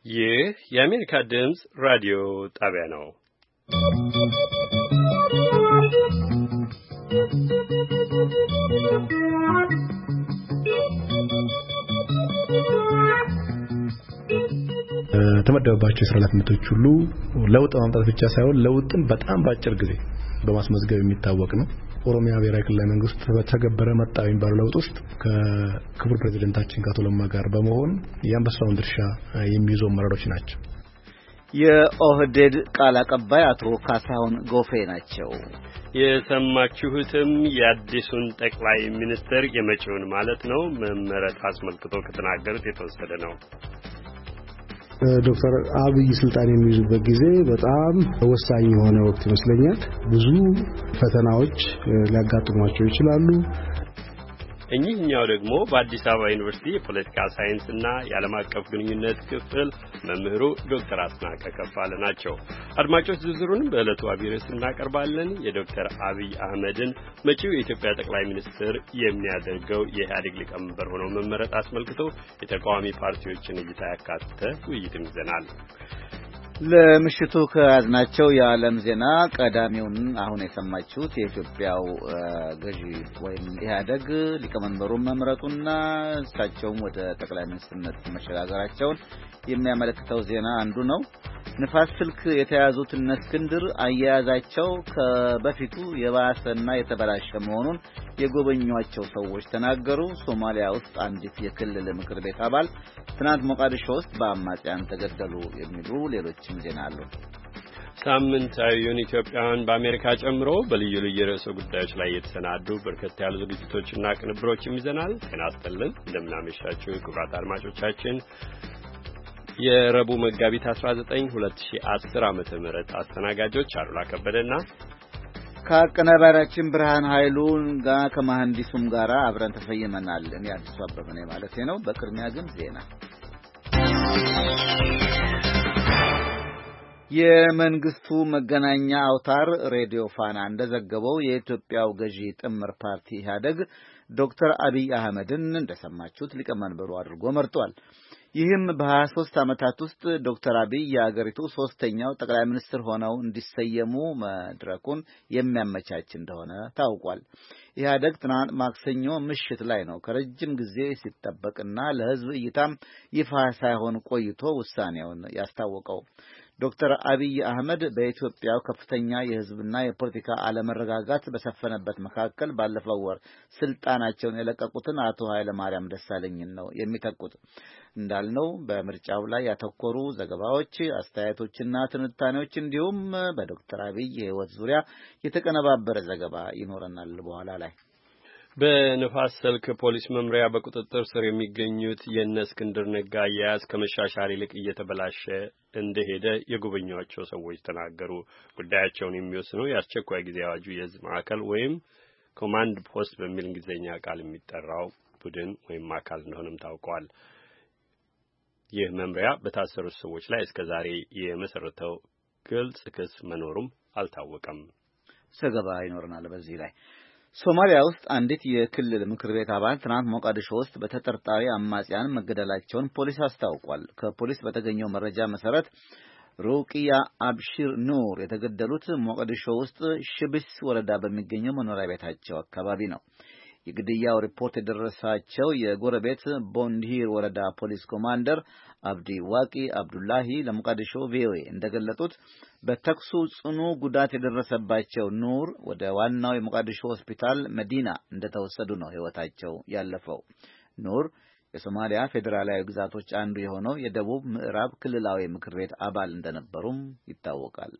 ይህ የአሜሪካ ድምጽ ራዲዮ ጣቢያ ነው። ተመደበባቸው የሥራ ኃላፊነቶች ሁሉ ለውጥ ማምጣት ብቻ ሳይሆን ለውጥን በጣም ባጭር ጊዜ በማስመዝገብ የሚታወቅ ነው። ኦሮሚያ ብሔራዊ ክልላዊ መንግስት በተገበረ መጣ የሚባለው ለውጥ ውስጥ ከክቡር ፕሬዝዳንታችን ከአቶ ለማ ጋር በመሆን የአንበሳውን ድርሻ የሚይዙ አመራሮች ናቸው። የኦህዴድ ቃል አቀባይ አቶ ካሳሁን ጎፌ ናቸው። የሰማችሁትም የአዲሱን ጠቅላይ ሚኒስትር የመጪውን ማለት ነው መመረጥ አስመልክቶ ከተናገሩት የተወሰደ ነው። ዶክተር አብይ ስልጣን የሚይዙበት ጊዜ በጣም ወሳኝ የሆነ ወቅት ይመስለኛል። ብዙ ፈተናዎች ሊያጋጥሟቸው ይችላሉ። እኚህኛው ደግሞ በአዲስ አበባ ዩኒቨርሲቲ የፖለቲካ ሳይንስና የዓለም አቀፍ ግንኙነት ክፍል መምህሩ ዶክተር አስናቀ ከፋለ ናቸው። አድማጮች ዝርዝሩን በዕለቱ አብይርስ እናቀርባለን። የዶክተር አብይ አህመድን መጪው የኢትዮጵያ ጠቅላይ ሚኒስትር የሚያደርገው የኢህአዴግ ሊቀመንበር ሆነው መመረጥ አስመልክቶ የተቃዋሚ ፓርቲዎችን እይታ ያካተተ ውይይትም ይዘናል። ለምሽቱ ከያዝናቸው የዓለም ዜና ቀዳሚውን አሁን የሰማችሁት የኢትዮጵያው ገዢ ወይም ኢህአዴግ ሊቀመንበሩን መምረጡና እሳቸውም ወደ ጠቅላይ ሚኒስትርነት መሸጋገራቸውን የሚያመለክተው ዜና አንዱ ነው። ንፋስ ስልክ የተያዙት እነ እስክንድር አያያዛቸው ከበፊቱ የባሰና የተበላሸ መሆኑን የጎበኟቸው ሰዎች ተናገሩ። ሶማሊያ ውስጥ አንዲት የክልል ምክር ቤት አባል ትናንት ሞቃዲሾ ውስጥ በአማጽያን ተገደሉ የሚሉ ሌሎችም ዜና አሉ። ሳምንታዊውን ኢትዮጵያውያን በአሜሪካ ጨምሮ በልዩ ልዩ ርዕሰ ጉዳዮች ላይ የተሰናዱ በርከት ያሉ ዝግጅቶችና ቅንብሮችም ይዘናል። ጤና ይስጥልን፣ እንደምናመሻችሁ ክቡራት አድማጮቻችን። የረቡዕ መጋቢት 19 2010 ዓመተ ምህረት አስተናጋጆች አሉላ ከበደና ከአቀናባሪያችን ብርሃን ኃይሉን ጋር ከመሐንዲሱም ጋር አብረን ተሰይመናል። እኔ አዲሱ አበበ ነኝ ማለት ነው። በቅድሚያ ግን ዜና። የመንግስቱ መገናኛ አውታር ሬዲዮ ፋና እንደዘገበው የኢትዮጵያው ገዢ ጥምር ፓርቲ ኢህአዴግ ዶክተር አብይ አህመድን እንደሰማችሁት ሊቀመንበሩ አድርጎ መርጧል። ይህም በ23 ዓመታት ውስጥ ዶክተር አብይ የአገሪቱ ሶስተኛው ጠቅላይ ሚኒስትር ሆነው እንዲሰየሙ መድረኩን የሚያመቻች እንደሆነ ታውቋል። ኢህአዴግ ትናንት ማክሰኞ ምሽት ላይ ነው ከረጅም ጊዜ ሲጠበቅና ለሕዝብ እይታም ይፋ ሳይሆን ቆይቶ ውሳኔውን ያስታወቀው። ዶክተር አብይ አህመድ በኢትዮጵያው ከፍተኛ የሕዝብና የፖለቲካ አለመረጋጋት በሰፈነበት መካከል ባለፈው ወር ስልጣናቸውን የለቀቁትን አቶ ኃይለ ማርያም ደሳለኝን ነው የሚተኩት። እንዳልነው በምርጫው ላይ ያተኮሩ ዘገባዎች፣ አስተያየቶችና ትንታኔዎች እንዲሁም በዶክተር አብይ የህይወት ዙሪያ የተቀነባበረ ዘገባ ይኖረናል በኋላ ላይ። በንፋስ ስልክ ፖሊስ መምሪያ በቁጥጥር ስር የሚገኙት የእነ እስክንድር ነጋ አያያዝ ከመሻሻል ይልቅ እየተበላሸ እንደሄደ የጎበኟቸው ሰዎች ተናገሩ። ጉዳያቸውን የሚወስነው የአስቸኳይ ጊዜ አዋጁ የህዝብ ማዕከል ወይም ኮማንድ ፖስት በሚል እንግሊዝኛ ቃል የሚጠራው ቡድን ወይም አካል እንደሆነም ታውቋል። ይህ መምሪያ በታሰሩት ሰዎች ላይ እስከዛሬ የመሰረተው ግልጽ ክስ መኖሩም አልታወቀም። ዘገባ ይኖረናል በዚህ ላይ። ሶማሊያ ውስጥ አንዲት የክልል ምክር ቤት አባል ትናንት ሞቃዲሾ ውስጥ በተጠርጣሪ አማጽያን መገደላቸውን ፖሊስ አስታውቋል። ከፖሊስ በተገኘው መረጃ መሰረት ሩቂያ አብሺር ኑር የተገደሉት ሞቃዲሾ ውስጥ ሽብስ ወረዳ በሚገኘው መኖሪያ ቤታቸው አካባቢ ነው። የግድያው ሪፖርት የደረሳቸው የጎረቤት ቦንዲር ወረዳ ፖሊስ ኮማንደር አብዲ ዋቂ አብዱላሂ ለሞቃዲሾ ቪኦኤ እንደገለጡት በተኩሱ ጽኑ ጉዳት የደረሰባቸው ኑር ወደ ዋናው የሞቃዲሾ ሆስፒታል መዲና እንደተወሰዱ ነው ሕይወታቸው ያለፈው። ኑር የሶማሊያ ፌዴራላዊ ግዛቶች አንዱ የሆነው የደቡብ ምዕራብ ክልላዊ ምክር ቤት አባል እንደነበሩም ይታወቃል።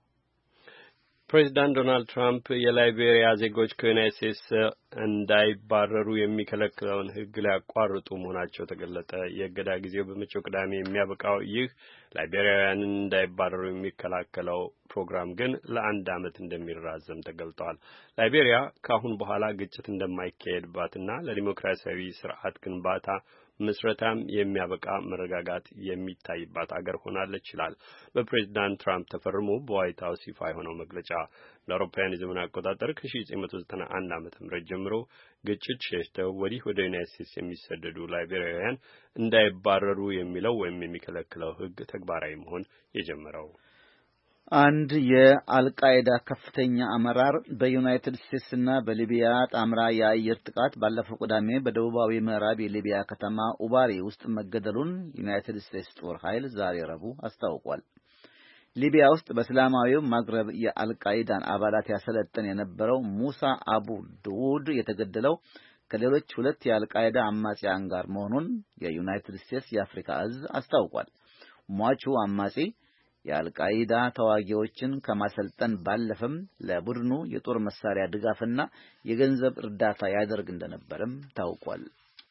ፕሬዚዳንት ዶናልድ ትራምፕ የላይቤሪያ ዜጎች ከዩናይትድ ስቴትስ እንዳይባረሩ የሚከለክለውን ሕግ ሊያቋርጡ መሆናቸው ተገለጠ። የእገዳ ጊዜው በመጪው ቅዳሜ የሚያበቃው ይህ ላይቤሪያውያንን እንዳይባረሩ የሚከላከለው ፕሮግራም ግን ለአንድ ዓመት እንደሚራዘም ተገልጧል። ላይቤሪያ ከአሁን በኋላ ግጭት እንደማይካሄድባትና ለዲሞክራሲያዊ ስርዓት ግንባታ ምስረታም የሚያበቃ መረጋጋት የሚታይባት አገር ሆናለች ይላል በፕሬዝዳንት ትራምፕ ተፈርሞ በዋይት ሀውስ ይፋ የሆነው መግለጫ። ለአውሮፓውያን የዘመን አቆጣጠር ከ1991 ዓ.ም ጀምሮ ግጭት ሸሽተው ወዲህ ወደ ዩናይትድ ስቴትስ የሚሰደዱ ላይቤሪያውያን እንዳይባረሩ የሚለው ወይም የሚከለክለው ሕግ ተግባራዊ መሆን የጀመረው አንድ የአልቃይዳ ከፍተኛ አመራር በዩናይትድ ስቴትስ እና በሊቢያ ጣምራ የአየር ጥቃት ባለፈው ቅዳሜ በደቡባዊ ምዕራብ የሊቢያ ከተማ ኡባሪ ውስጥ መገደሉን ዩናይትድ ስቴትስ ጦር ኃይል ዛሬ ረቡዕ አስታውቋል። ሊቢያ ውስጥ በእስላማዊው ማግረብ የአልቃይዳን አባላት ያሰለጠን የነበረው ሙሳ አቡ ዱውድ የተገደለው ከሌሎች ሁለት የአልቃይዳ አማጺያን ጋር መሆኑን የዩናይትድ ስቴትስ የአፍሪካ እዝ አስታውቋል። ሟቹ አማጺ የአልቃይዳ ተዋጊዎችን ከማሰልጠን ባለፈም ለቡድኑ የጦር መሳሪያ ድጋፍና የገንዘብ እርዳታ ያደርግ እንደነበርም ታውቋል።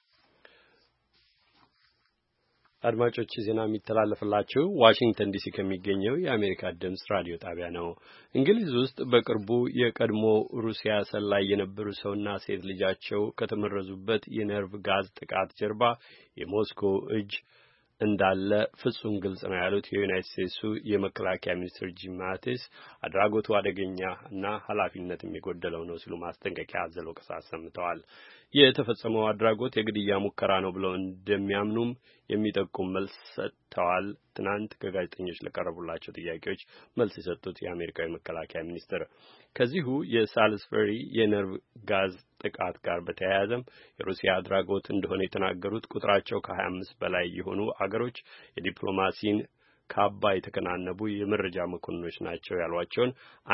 አድማጮች ዜና የሚተላለፍላችሁ ዋሽንግተን ዲሲ ከሚገኘው የአሜሪካ ድምጽ ራዲዮ ጣቢያ ነው። እንግሊዝ ውስጥ በቅርቡ የቀድሞ ሩሲያ ሰላይ የነበሩ ሰውና ሴት ልጃቸው ከተመረዙበት የነርቭ ጋዝ ጥቃት ጀርባ የሞስኮ እጅ እንዳለ ፍጹም ግልጽ ነው ያሉት የዩናይትድ ስቴትሱ የመከላከያ ሚኒስትር ጂም ማቲስ አድራጎቱ አደገኛ እና ኃላፊነትም የጎደለው ነው ሲሉ ማስጠንቀቂያ አዘል ወቀሳ አሰምተዋል። የተፈጸመው አድራጎት የግድያ ሙከራ ነው ብለው እንደሚያምኑም የሚጠቁም መልስ ሰጥተዋል። ትናንት ከጋዜጠኞች ለቀረቡላቸው ጥያቄዎች መልስ የሰጡት የአሜሪካዊ መከላከያ ሚኒስትር ከዚሁ የሳልስበሪ የነርቭ ጋዝ ጥቃት ጋር በተያያዘም የሩሲያ አድራጎት እንደሆነ የተናገሩት ቁጥራቸው ከ25 በላይ የሆኑ አገሮች የዲፕሎማሲን ካባ የተከናነቡ የመረጃ መኮንኖች ናቸው ያሏቸውን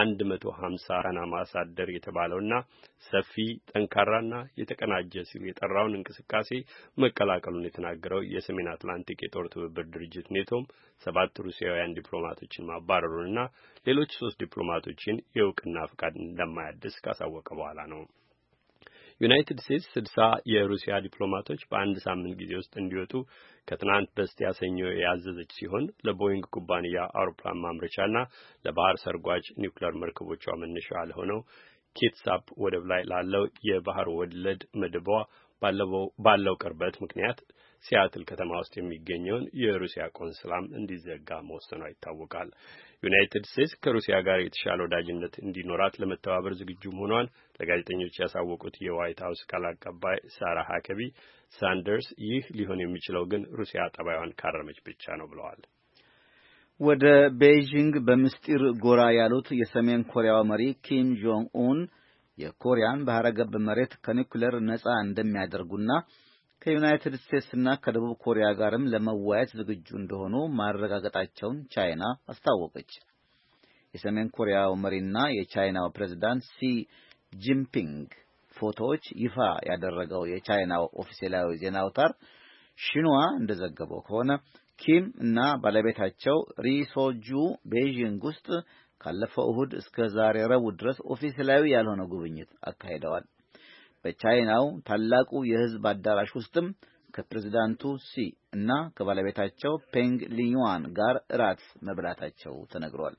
150 አምባሳደር የተባለውና ሰፊ ጠንካራና የተቀናጀ ሲሉ የጠራውን እንቅስቃሴ መቀላቀሉን የተናገረው የሰሜን አትላንቲክ የጦር ትብብር ድርጅት ኔቶም 7 ሩሲያውያን ዲፕሎማቶችን ማባረሩንና ሌሎች 3 ዲፕሎማቶችን የእውቅና ፍቃድ እንደማያድስ ካሳወቀ በኋላ ነው። ዩናይትድ ስቴትስ 60 የሩሲያ ዲፕሎማቶች በአንድ ሳምንት ጊዜ ውስጥ እንዲወጡ ከትናንት በስቲያ ሰኞ ያዘዘች ሲሆን ለቦይንግ ኩባንያ አውሮፕላን ማምረቻና ለባህር ሰርጓጅ ኒውክሌር መርከቦቿ መነሻ ለሆነው ኪትሳፕ ወደብ ላይ ላለው የባህር ወለድ መደቧ ባለው ቅርበት ምክንያት ሲያትል ከተማ ውስጥ የሚገኘውን የሩሲያ ቆንስላም እንዲዘጋ መወሰኗ ይታወቃል። ዩናይትድ ስቴትስ ከሩሲያ ጋር የተሻለ ወዳጅነት እንዲኖራት ለመተባበር ዝግጁ መሆኗን ለጋዜጠኞች ያሳወቁት የዋይት ሀውስ ቃል አቀባይ ሳራ ሃከቢ ሳንደርስ ይህ ሊሆን የሚችለው ግን ሩሲያ ጠባዩን ካረመች ብቻ ነው ብለዋል። ወደ ቤይጂንግ በምስጢር ጎራ ያሉት የሰሜን ኮሪያው መሪ ኪም ጆንግ ኡን የኮሪያን ባህረ ገብ መሬት ከኒውክሌር ነፃ እንደሚያደርጉና ከዩናይትድ ስቴትስ እና ከደቡብ ኮሪያ ጋርም ለመወያየት ዝግጁ እንደሆኑ ማረጋገጣቸውን ቻይና አስታወቀች። የሰሜን ኮሪያው መሪና የቻይናው ፕሬዝዳንት ሲ ጂንፒንግ ፎቶዎች ይፋ ያደረገው የቻይናው ኦፊሴላዊ ዜና አውታር ሺንዋ እንደዘገበው ከሆነ ኪም እና ባለቤታቸው ሪሶጁ ቤይጂንግ ውስጥ ካለፈው እሁድ እስከ ዛሬ ረቡዕ ድረስ ኦፊሴላዊ ያልሆነ ጉብኝት አካሂደዋል። በቻይናው ታላቁ የሕዝብ አዳራሽ ውስጥም ከፕሬዝዳንቱ ሲ እና ከባለቤታቸው ፔንግ ሊዩዋን ጋር እራት መብላታቸው ተነግሯል።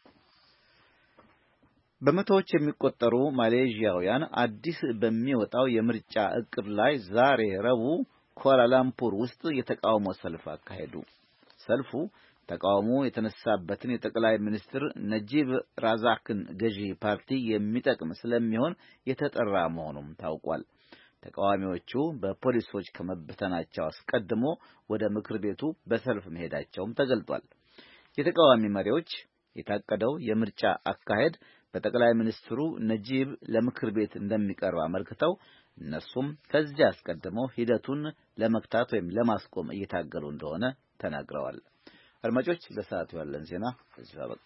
በመቶዎች የሚቆጠሩ ማሌዥያውያን አዲስ በሚወጣው የምርጫ ዕቅድ ላይ ዛሬ ረቡዕ ኳላላምፑር ውስጥ የተቃውሞ ሰልፍ አካሄዱ። ሰልፉ ተቃውሞ የተነሳበትን የጠቅላይ ሚኒስትር ነጂብ ራዛክን ገዢ ፓርቲ የሚጠቅም ስለሚሆን የተጠራ መሆኑም ታውቋል። ተቃዋሚዎቹ በፖሊሶች ከመበተናቸው አስቀድሞ ወደ ምክር ቤቱ በሰልፍ መሄዳቸውም ተገልጧል። የተቃዋሚ መሪዎች የታቀደው የምርጫ አካሄድ በጠቅላይ ሚኒስትሩ ነጂብ ለምክር ቤት እንደሚቀርብ አመልክተው እነሱም ከዚህ አስቀድመው ሂደቱን ለመክታት ወይም ለማስቆም እየታገሉ እንደሆነ ተናግረዋል። አድማጮች ለሰዓቱ ያለን ዜና እዚህ አበቃ።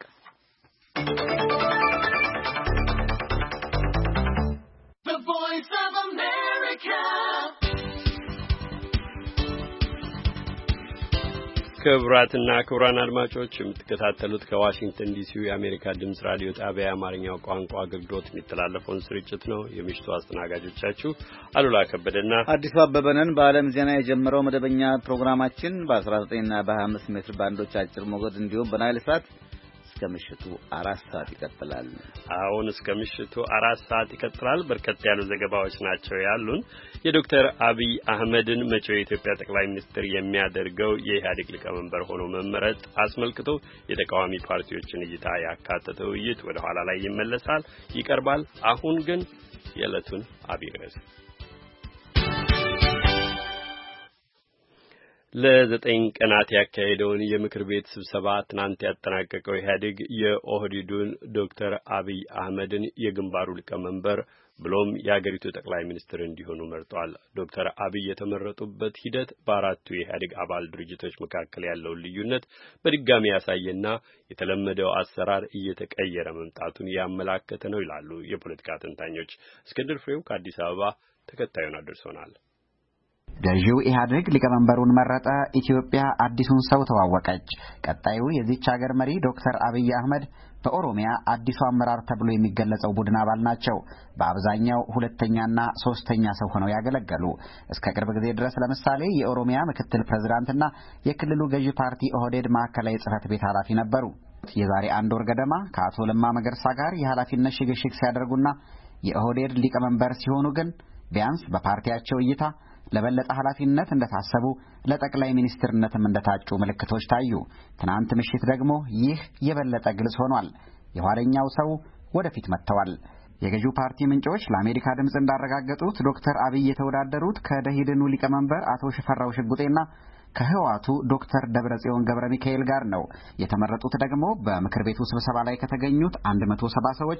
The Voice of America. ክቡራትና ክቡራን አድማጮች የምትከታተሉት ከዋሽንግተን ዲሲው የአሜሪካ ድምጽ ራዲዮ ጣቢያ የአማርኛው ቋንቋ አገልግሎት የሚተላለፈውን ስርጭት ነው። የምሽቱ አስተናጋጆቻችሁ አሉላ ከበደና አዲሱ አበበ ነን። በዓለም ዜና የጀመረው መደበኛ ፕሮግራማችን በ19 እና በ25 ሜትር ባንዶች አጭር ሞገድ እንዲሁም በናይል ሳት እስከ ምሽቱ 4 ሰዓት ይቀጥላል። አሁን እስከ ምሽቱ 4 ሰዓት ይቀጥላል። በርከት ያሉ ዘገባዎች ናቸው ያሉን። የዶክተር አብይ አህመድን መጪው የኢትዮጵያ ጠቅላይ ሚኒስትር የሚያደርገው የኢህአዴግ ሊቀመንበር ሆኖ መመረጥ አስመልክቶ የተቃዋሚ ፓርቲዎችን እይታ ያካተተ ውይይት ወደ ኋላ ላይ ይቀርባል። አሁን ግን የዕለቱን አብይ ርዕስ ለ9 ቀናት ያካሄደውን የምክር ቤት ስብሰባ ትናንት ያጠናቀቀው ኢህአዴግ የኦህዴዱን ዶክተር አብይ አህመድን የግንባሩ ሊቀመንበር ብሎም የአገሪቱ ጠቅላይ ሚኒስትር እንዲሆኑ መርጧል። ዶክተር አብይ የተመረጡበት ሂደት በአራቱ የኢህአዴግ አባል ድርጅቶች መካከል ያለውን ልዩነት በድጋሚ ያሳየና የተለመደው አሰራር እየተቀየረ መምጣቱን ያመላከተ ነው ይላሉ የፖለቲካ ተንታኞች። እስክንድር ፍሬው ከአዲስ አበባ ተከታዩን አድርሶናል። ገዢው ኢህአዴግ ሊቀመንበሩን መረጠ። ኢትዮጵያ አዲሱን ሰው ተዋወቀች። ቀጣዩ የዚች ሀገር መሪ ዶክተር አብይ አህመድ በኦሮሚያ አዲሱ አመራር ተብሎ የሚገለጸው ቡድን አባል ናቸው። በአብዛኛው ሁለተኛና ሶስተኛ ሰው ሆነው ያገለገሉ እስከ ቅርብ ጊዜ ድረስ ለምሳሌ የኦሮሚያ ምክትል ፕሬዝዳንትና የክልሉ ገዢ ፓርቲ ኦህዴድ ማዕከላዊ ጽህፈት ቤት ኃላፊ ነበሩ። የዛሬ 1 ወር ገደማ ከአቶ ለማ መገርሳ ጋር የኃላፊነት ሽግሽግ ሲያደርጉና የኦህዴድ ሊቀመንበር ሲሆኑ ግን ቢያንስ በፓርቲያቸው እይታ ለበለጠ ኃላፊነት እንደታሰቡ ለጠቅላይ ሚኒስትርነትም እንደታጩ ምልክቶች ታዩ። ትናንት ምሽት ደግሞ ይህ የበለጠ ግልጽ ሆኗል። የኋለኛው ሰው ወደፊት መጥተዋል። የገዢው ፓርቲ ምንጮች ለአሜሪካ ድምፅ እንዳረጋገጡት ዶክተር አብይ የተወዳደሩት ከደኢህዴኑ ሊቀመንበር አቶ ሽፈራው ሽጉጤና ከህወሓቱ ዶክተር ደብረጽዮን ገብረ ሚካኤል ጋር ነው። የተመረጡት ደግሞ በምክር ቤቱ ስብሰባ ላይ ከተገኙት 170 ሰዎች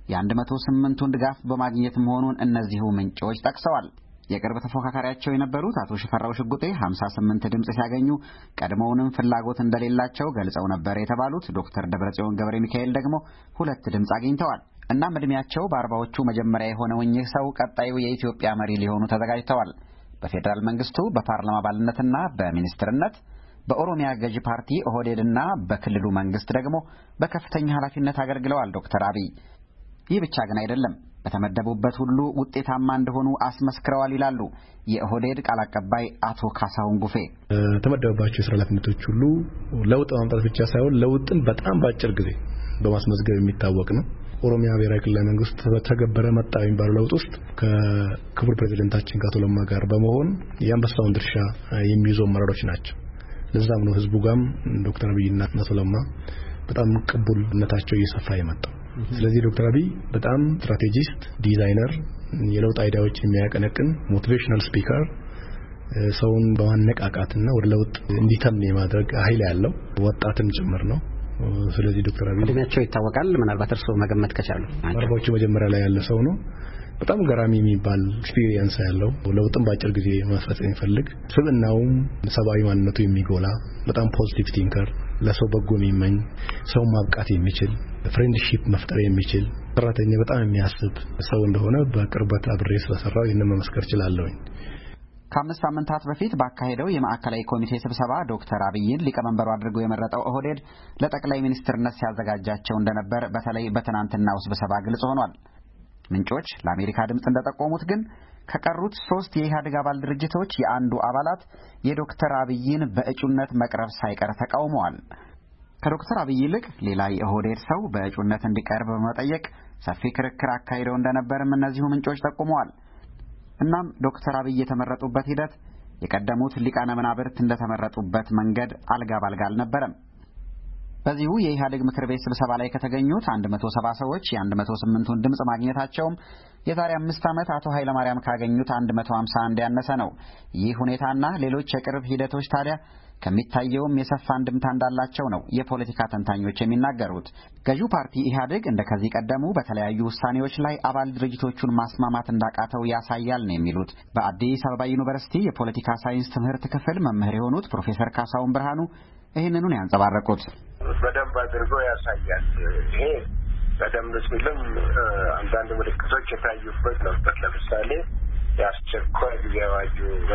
የ108ቱን ድጋፍ በማግኘት መሆኑን እነዚሁ ምንጮች ጠቅሰዋል። የቅርብ ተፎካካሪያቸው የነበሩት አቶ ሽፈራው ሽጉጤ 58 ድምጽ ሲያገኙ ቀድሞውንም ፍላጎት እንደሌላቸው ገልጸው ነበር የተባሉት ዶክተር ደብረጽዮን ገብረ ሚካኤል ደግሞ 2 ድምጽ አግኝተዋል። እናም እድሜያቸው በ40ዎቹ መጀመሪያ የሆነው እኚህ ሰው ቀጣዩ የኢትዮጵያ መሪ ሊሆኑ ተዘጋጅተዋል። በፌዴራል መንግስቱ በፓርላማ አባልነትና በሚኒስትርነት፣ በኦሮሚያ ገዢ ፓርቲ ኦህዴድና በክልሉ መንግስት ደግሞ በከፍተኛ ኃላፊነት አገልግለዋል ዶክተር አብይ። ይህ ብቻ ግን አይደለም። በተመደቡበት ሁሉ ውጤታማ እንደሆኑ አስመስክረዋል ይላሉ የኦህዴድ ቃል አቀባይ አቶ ካሳሁን ጉፌ። ተመደበባቸው የሥራ ኃላፊነቶች ሁሉ ለውጥ ማምጣት ብቻ ሳይሆን ለውጥን በጣም በአጭር ጊዜ በማስመዝገብ የሚታወቅ ነው። ኦሮሚያ ብሔራዊ ክልላዊ መንግስት በተገበረ መጣ የሚባለው ለውጥ ውስጥ ከክቡር ፕሬዝዳንታችን ከአቶ ለማ ጋር በመሆን የአንበሳውን ድርሻ የሚይዙ አመራሮች ናቸው። ለዛም ነው ህዝቡ ጋም ዶክተር አብይና አቶ ለማ በጣም ቅቡልነታቸው እየሰፋ የመጣው። ስለዚህ ዶክተር አብይ በጣም ስትራቴጂስት፣ ዲዛይነር፣ የለውጥ አይዲያዎች የሚያቀነቅን ሞቲቬሽናል ስፒከር፣ ሰውን በማነቃቃትና ወደ ለውጥ እንዲተም የማድረግ ኃይል ያለው ወጣትም ጭምር ነው። ስለዚህ ዶክተር አብይ እድሜያቸው ይታወቃል። ምናልባት እርስዎ መገመት ከቻሉ አርባዎቹ መጀመሪያ ላይ ያለ ሰው ነው። በጣም ገራሚ የሚባል ኤክስፒሪየንስ ያለው ለውጥን በአጭር ጊዜ ማስፈጸም የሚፈልግ ስብዕናውም ሰብአዊ ማንነቱ የሚጎላ በጣም ፖዚቲቭ ቲንከር፣ ለሰው በጎ የሚመኝ፣ ሰው ማብቃት የሚችል፣ ፍሬንድሺፕ መፍጠር የሚችል ሰራተኛ በጣም የሚያስብ ሰው እንደሆነ በቅርበት አብሬ ስለሰራው ይህንን መመስከር እችላለሁኝ። ከ5 ሳምንታት በፊት ባካሄደው የማዕከላዊ ኮሚቴ ስብሰባ ዶክተር አብይን ሊቀመንበሩ አድርገው የመረጠው ኦህዴድ ለጠቅላይ ሚኒስትርነት ሲያዘጋጃቸው እንደነበር በተለይ በትናንትናው ስብሰባ ግልጽ ሆኗል። ምንጮች ለአሜሪካ ድምፅ እንደጠቆሙት ግን ከቀሩት 3 የኢህአዴግ አባል ድርጅቶች የአንዱ አባላት የዶክተር አብይን በእጩነት መቅረብ ሳይቀር ተቃውመዋል። ከዶክተር አብይ ይልቅ ሌላ የኦህዴድ ሰው በእጩነት እንዲቀርብ በመጠየቅ ሰፊ ክርክር አካሂደው እንደነበርም እነዚሁ ምንጮች ጠቁመዋል። እናም ዶክተር አብይ የተመረጡበት ሂደት የቀደሙት ሊቃነ መናብርት እንደተመረጡበት መንገድ አልጋ ባልጋ አልነበረም። በዚሁ የኢህአዴግ ምክር ቤት ስብሰባ ላይ ከተገኙት 170 ሰዎች የ108ቱን ድምጽ ማግኘታቸውም የዛሬ 5 ዓመት አቶ ኃይለ ማርያም ካገኙት 151 ያነሰ ነው። ይህ ሁኔታና ሌሎች የቅርብ ሂደቶች ታዲያ ከሚታየውም የሰፋ እንድምታ እንዳላቸው ነው የፖለቲካ ተንታኞች የሚናገሩት። ገዢው ፓርቲ ኢህአዴግ እንደከዚህ ቀደሙ በተለያዩ ውሳኔዎች ላይ አባል ድርጅቶቹን ማስማማት እንዳቃተው ያሳያል ነው የሚሉት በአዲስ አበባ ዩኒቨርሲቲ የፖለቲካ ሳይንስ ትምህርት ክፍል መምህር የሆኑት ፕሮፌሰር ካሳሁን ብርሃኑ ይህንኑን ያንጸባረቁት በደንብ አድርጎ ያሳያል። ይሄ በደንብ ሲልም አንዳንድ ምልክቶች የታዩበት ነበር። ለምሳሌ የአስቸኳይ ጊዜ አዋጁ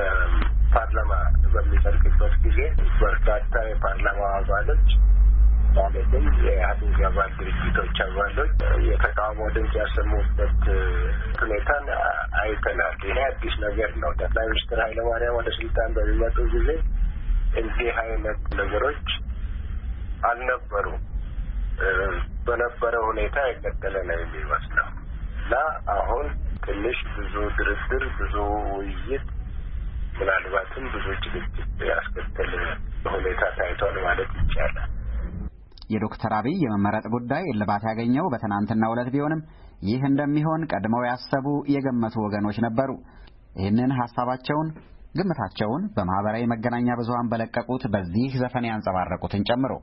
በፓርላማ በሚጸድቅበት ጊዜ በርካታ የፓርላማ አባሎች ማለትም የኢህአዴግ አባል ድርጅቶች አባሎች የተቃውሞ ድምፅ ያሰሙበት ሁኔታን አይተናል። ይሄ አዲስ ነገር ነው። ጠቅላይ ሚኒስትር ኃይለማርያም ወደ ስልጣን በሚመጡ ጊዜ እንዲህ አይነት ነገሮች አልነበሩም። በነበረው ሁኔታ የቀጠለ ነው የሚመስለው እና አሁን ትንሽ ብዙ ድርድር፣ ብዙ ውይይት፣ ምናልባትም ብዙ ጭቅጭቅ ያስከተለ ሁኔታ ታይቷል ማለት ይቻላል። የዶክተር አብይ የመመረጥ ጉዳይ እልባት ያገኘው በትናንትናው ዕለት ቢሆንም ይህ እንደሚሆን ቀድመው ያሰቡ የገመቱ ወገኖች ነበሩ። ይህንን ሐሳባቸውን ግምታቸውን በማህበራዊ መገናኛ ብዙሃን በለቀቁት በዚህ ዘፈን ያንጸባረቁትን ጨምሮ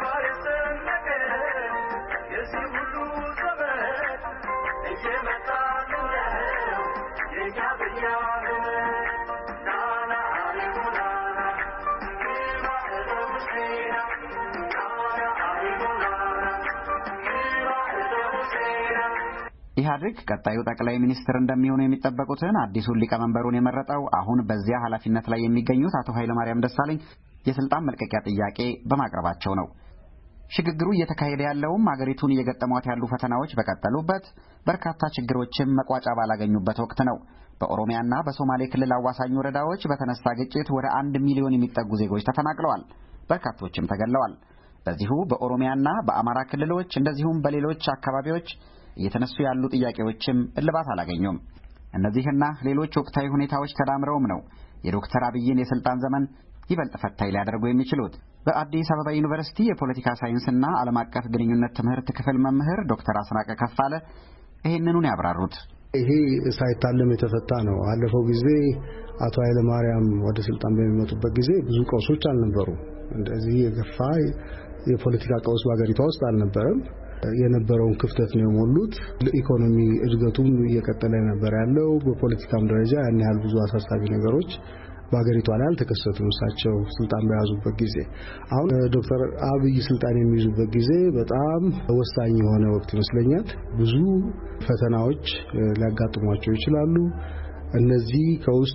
ኢህአዴግ ቀጣዩ ጠቅላይ ሚኒስትር እንደሚሆኑ የሚጠበቁትን አዲሱን ሊቀመንበሩን የመረጠው አሁን በዚያ ኃላፊነት ላይ የሚገኙት አቶ ኃይለማርያም ደሳለኝ የስልጣን መልቀቂያ ጥያቄ በማቅረባቸው ነው። ሽግግሩ እየተካሄደ ያለውም አገሪቱን እየገጠሟት ያሉ ፈተናዎች በቀጠሉበት፣ በርካታ ችግሮችም መቋጫ ባላገኙበት ወቅት ነው። በኦሮሚያና በሶማሌ ክልል አዋሳኝ ወረዳዎች በተነሳ ግጭት ወደ 1 ሚሊዮን የሚጠጉ ዜጎች ተፈናቅለዋል፣ በርካቶችም ተገድለዋል። በዚሁ በኦሮሚያና በአማራ ክልሎች እንደዚሁም በሌሎች አካባቢዎች እየተነሱ ያሉ ጥያቄዎችም እልባት አላገኙም። እነዚህና ሌሎች ወቅታዊ ሁኔታዎች ተዳምረውም ነው የዶክተር አብይን የስልጣን ዘመን ይበልጥ ፈታኝ ሊያደርጉ የሚችሉት። በአዲስ አበባ ዩኒቨርሲቲ የፖለቲካ ሳይንስና ዓለም አቀፍ ግንኙነት ትምህርት ክፍል መምህር ዶክተር አስናቀ ከፋለ ይህንኑን ያብራሩት። ይሄ ሳይታለም የተፈታ ነው። አለፈው ጊዜ አቶ ኃይለማርያም ወደ ስልጣን በሚመጡበት ጊዜ ብዙ ቀውሶች አልነበሩ። እንደዚህ የገፋ የፖለቲካ ቀውስ በአገሪቷ ውስጥ አልነበረም። የነበረውን ክፍተት ነው የሞሉት። ለኢኮኖሚ እድገቱም እየቀጠለ ነበር ያለው። በፖለቲካም ደረጃ ያን ያህል ብዙ አሳሳቢ ነገሮች በአገሪቷ ላይ አልተከሰቱም እሳቸው ስልጣን በያዙበት ጊዜ። አሁን ዶክተር አብይ ስልጣን የሚይዙበት ጊዜ በጣም ወሳኝ የሆነ ወቅት ይመስለኛል። ብዙ ፈተናዎች ሊያጋጥሟቸው ይችላሉ። እነዚህ ከውስጥ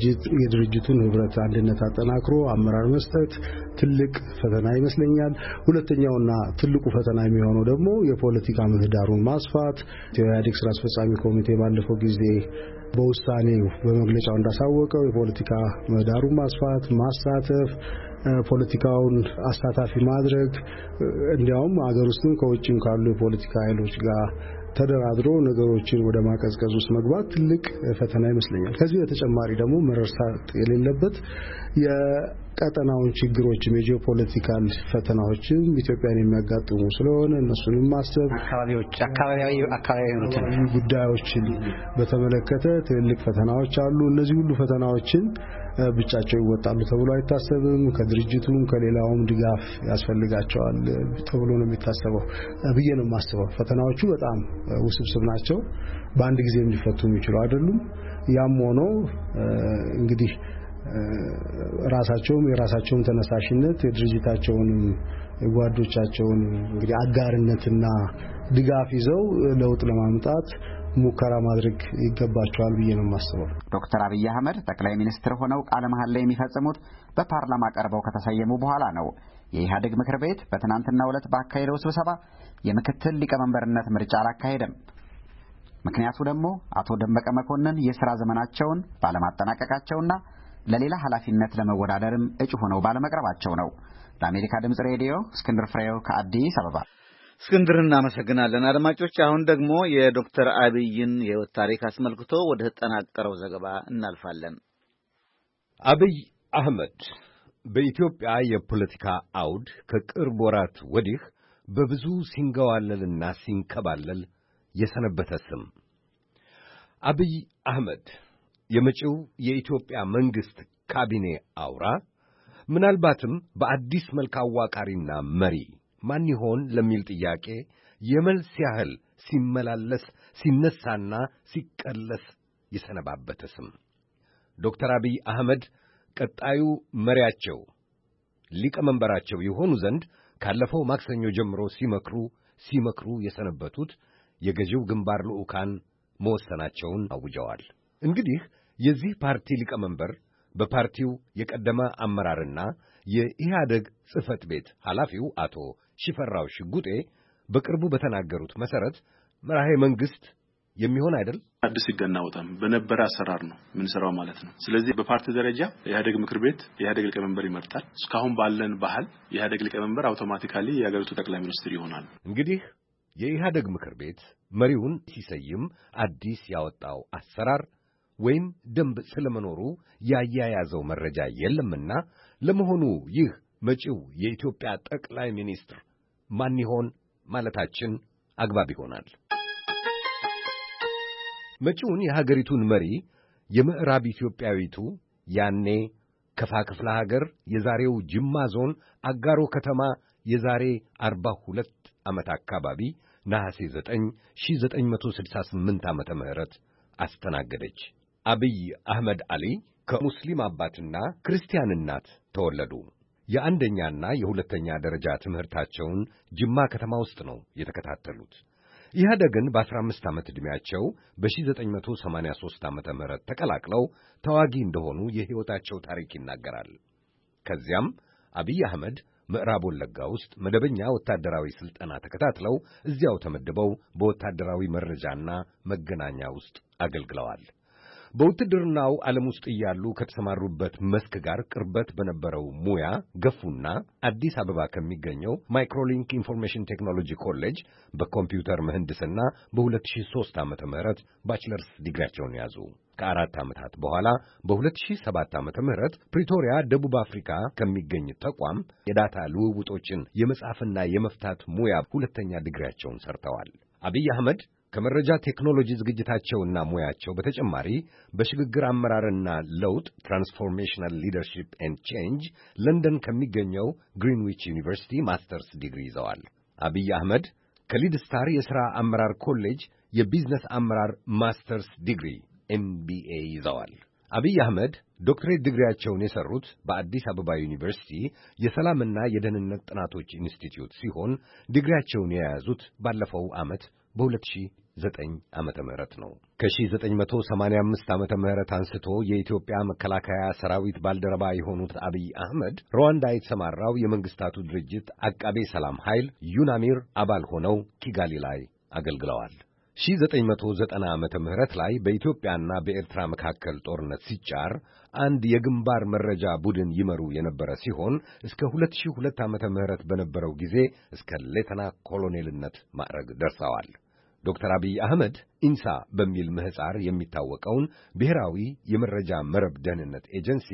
የድርጅቱን ህብረት አንድነት አጠናክሮ አመራር መስጠት ትልቅ ፈተና ይመስለኛል። ሁለተኛውና ትልቁ ፈተና የሚሆነው ደግሞ የፖለቲካ ምህዳሩን ማስፋት። የኢህአዴግ ስራ አስፈጻሚ ኮሚቴ ባለፈው ጊዜ በውሳኔው በመግለጫው እንዳሳወቀው የፖለቲካ ምህዳሩን ማስፋት፣ ማሳተፍ፣ ፖለቲካውን አሳታፊ ማድረግ እንዲያውም አገር ውስጥም ከውጭም ካሉ የፖለቲካ ኃይሎች ጋር ተደራድሮ ነገሮችን ወደ ማቀዝቀዝ ውስጥ መግባት ትልቅ ፈተና ይመስለኛል። ከዚህ በተጨማሪ ደግሞ መረሳት የሌለበት የቀጠናውን ችግሮችም የጂኦፖለቲካል ፈተናዎችም ኢትዮጵያን የሚያጋጥሙ ስለሆነ እነሱንም ማሰብ አካባቢያዊ ጉዳዮችን በተመለከተ ትልቅ ፈተናዎች አሉ። እነዚህ ሁሉ ፈተናዎችን ብቻቸው ይወጣሉ ተብሎ አይታሰብም። ከድርጅቱም ከሌላውም ድጋፍ ያስፈልጋቸዋል ተብሎ ነው የሚታሰበው ብዬ ነው የማስበው። ፈተናዎቹ በጣም ውስብስብ ናቸው። በአንድ ጊዜ ሊፈቱ የሚችሉ አይደሉም። ያም ሆኖ እንግዲህ የራሳቸውን ተነሳሽነት የድርጅታቸውን የጓዶቻቸውን እንግዲህ አጋርነትና ድጋፍ ይዘው ለውጥ ለማምጣት ሙከራ ማድረግ ይገባቸዋል ብዬ ነው የማስበው። ዶክተር አብይ አህመድ ጠቅላይ ሚኒስትር ሆነው ቃለ መሐላ የሚፈጽሙት በፓርላማ ቀርበው ከተሰየሙ በኋላ ነው። የኢህአዴግ ምክር ቤት በትናንትናው ዕለት ባካሄደው ስብሰባ የምክትል ሊቀመንበርነት ምርጫ አላካሄደም። ምክንያቱ ደግሞ አቶ ደመቀ መኮንን የሥራ ዘመናቸውን ባለማጠናቀቃቸውና ለሌላ ኃላፊነት ለመወዳደርም እጩ ሆነው ባለመቅረባቸው ነው። ለአሜሪካ ድምጽ ሬዲዮ እስክንድር ፍሬው ከአዲስ አበባ። እስክንድር እናመሰግናለን። አድማጮች አሁን ደግሞ የዶክተር አብይን የህይወት ታሪክ አስመልክቶ ወደ ተጠናቀረው ዘገባ እናልፋለን። አብይ አህመድ በኢትዮጵያ የፖለቲካ አውድ ከቅርብ ወራት ወዲህ በብዙ ሲንገዋለልና ሲንከባለል የሰነበተ ስም። አብይ አህመድ የመጪው የኢትዮጵያ መንግስት ካቢኔ አውራ፣ ምናልባትም በአዲስ መልክ አዋቃሪና መሪ ማን ይሆን ለሚል ጥያቄ የመልስ ያህል ሲመላለስ ሲነሳና ሲቀለስ የሰነባበተ ስም። ዶክተር አብይ አህመድ ቀጣዩ መሪያቸው ሊቀመንበራቸው የሆኑ ዘንድ ካለፈው ማክሰኞ ጀምሮ ሲመክሩ የሰነበቱት የገዢው ግንባር ልዑካን መወሰናቸውን አውጀዋል። እንግዲህ የዚህ ፓርቲ ሊቀመንበር በፓርቲው የቀደመ አመራርና የኢህአደግ ጽሕፈት ቤት ኃላፊው አቶ ሽፈራው ሽጉጤ በቅርቡ በተናገሩት መሠረት መራሄ መንግሥት የሚሆን አይደል? አዲስ ይገናውታም በነበረ አሰራር ነው ምን ሰራው ማለት ነው። ስለዚህ በፓርቲ ደረጃ የኢህአዴግ ምክር ቤት የኢህአዴግ ሊቀመንበር ይመርጣል። እስካሁን ባለን ባህል የኢህአዴግ ሊቀመንበር አውቶማቲካሊ የሀገሪቱ ጠቅላይ ሚኒስትር ይሆናል። እንግዲህ የኢህአዴግ ምክር ቤት መሪውን ሲሰይም አዲስ ያወጣው አሰራር ወይም ደንብ ስለመኖሩ ያያያዘው መረጃ የለምና ለመሆኑ ይህ መጪው የኢትዮጵያ ጠቅላይ ሚኒስትር ማን ይሆን ማለታችን አግባብ ይሆናል። መጪውን የሀገሪቱን መሪ የምዕራብ ኢትዮጵያዊቱ ያኔ ከፋ ክፍለ ሀገር የዛሬው ጅማ ዞን አጋሮ ከተማ የዛሬ 42 ዓመት አካባቢ ነሐሴ 9 1968 ዓመተ ምህረት አስተናገደች። አብይ አህመድ አሊ ከሙስሊም አባትና ክርስቲያን እናት ተወለዱ። የአንደኛና የሁለተኛ ደረጃ ትምህርታቸውን ጅማ ከተማ ውስጥ ነው የተከታተሉት። ኢህአዴግን በ15 ዓመት ዕድሜያቸው በ1983 ዓመተ ምህረት ተቀላቅለው ተዋጊ እንደሆኑ የሕይወታቸው ታሪክ ይናገራል። ከዚያም አብይ አህመድ ምዕራብ ወለጋ ውስጥ መደበኛ ወታደራዊ ሥልጠና ተከታትለው እዚያው ተመድበው በወታደራዊ መረጃና መገናኛ ውስጥ አገልግለዋል። በውትድርናው ዓለም ውስጥ እያሉ ከተሰማሩበት መስክ ጋር ቅርበት በነበረው ሙያ ገፉና አዲስ አበባ ከሚገኘው ማይክሮሊንክ ኢንፎርሜሽን ቴክኖሎጂ ኮሌጅ በኮምፒውተር ምህንድስና በ2003 ዓመተ ምህረት ባችለርስ ዲግሪያቸውን ያዙ። ከአራት ዓመታት በኋላ በ2007 ዓመተ ምህረት ፕሪቶሪያ ደቡብ አፍሪካ ከሚገኝ ተቋም የዳታ ልውውጦችን የመጻፍና የመፍታት ሙያ ሁለተኛ ዲግሪያቸውን ሰርተዋል። አብይ አህመድ ከመረጃ ቴክኖሎጂ ዝግጅታቸውና ሙያቸው በተጨማሪ በሽግግር አመራርና ለውጥ ትራንስፎርሜሽናል ሊደርሺፕ ኤንድ ቼንጅ ለንደን ከሚገኘው ግሪንዊች ዩኒቨርሲቲ ማስተርስ ዲግሪ ይዘዋል። አብይ አህመድ ከሊድ ስታር የሥራ አመራር ኮሌጅ የቢዝነስ አመራር ማስተርስ ዲግሪ MBA ይዘዋል። አብይ አህመድ ዶክትሬት ዲግሪያቸውን የሰሩት በአዲስ አበባ ዩኒቨርሲቲ የሰላምና የደህንነት ጥናቶች ኢንስቲትዩት ሲሆን ዲግሪያቸውን የያዙት ባለፈው ዓመት በ2009 ዓመተ ምህረት ነው። ከ1985 ዓመተ ምህረት አንስቶ የኢትዮጵያ መከላከያ ሰራዊት ባልደረባ የሆኑት አብይ አህመድ ሩዋንዳ የተሰማራው የመንግስታቱ ድርጅት አቃቤ ሰላም ኃይል ዩናሚር አባል ሆነው ኪጋሊ ላይ አገልግለዋል። 1990 ዓመተ ምህረት ላይ በኢትዮጵያና በኤርትራ መካከል ጦርነት ሲጫር አንድ የግንባር መረጃ ቡድን ይመሩ የነበረ ሲሆን እስከ 2002 ዓመተ ምህረት በነበረው ጊዜ እስከ ሌተና ኮሎኔልነት ማዕረግ ደርሰዋል። ዶክተር አብይ አህመድ ኢንሳ በሚል ምህጻር የሚታወቀውን ብሔራዊ የመረጃ መረብ ደህንነት ኤጀንሲ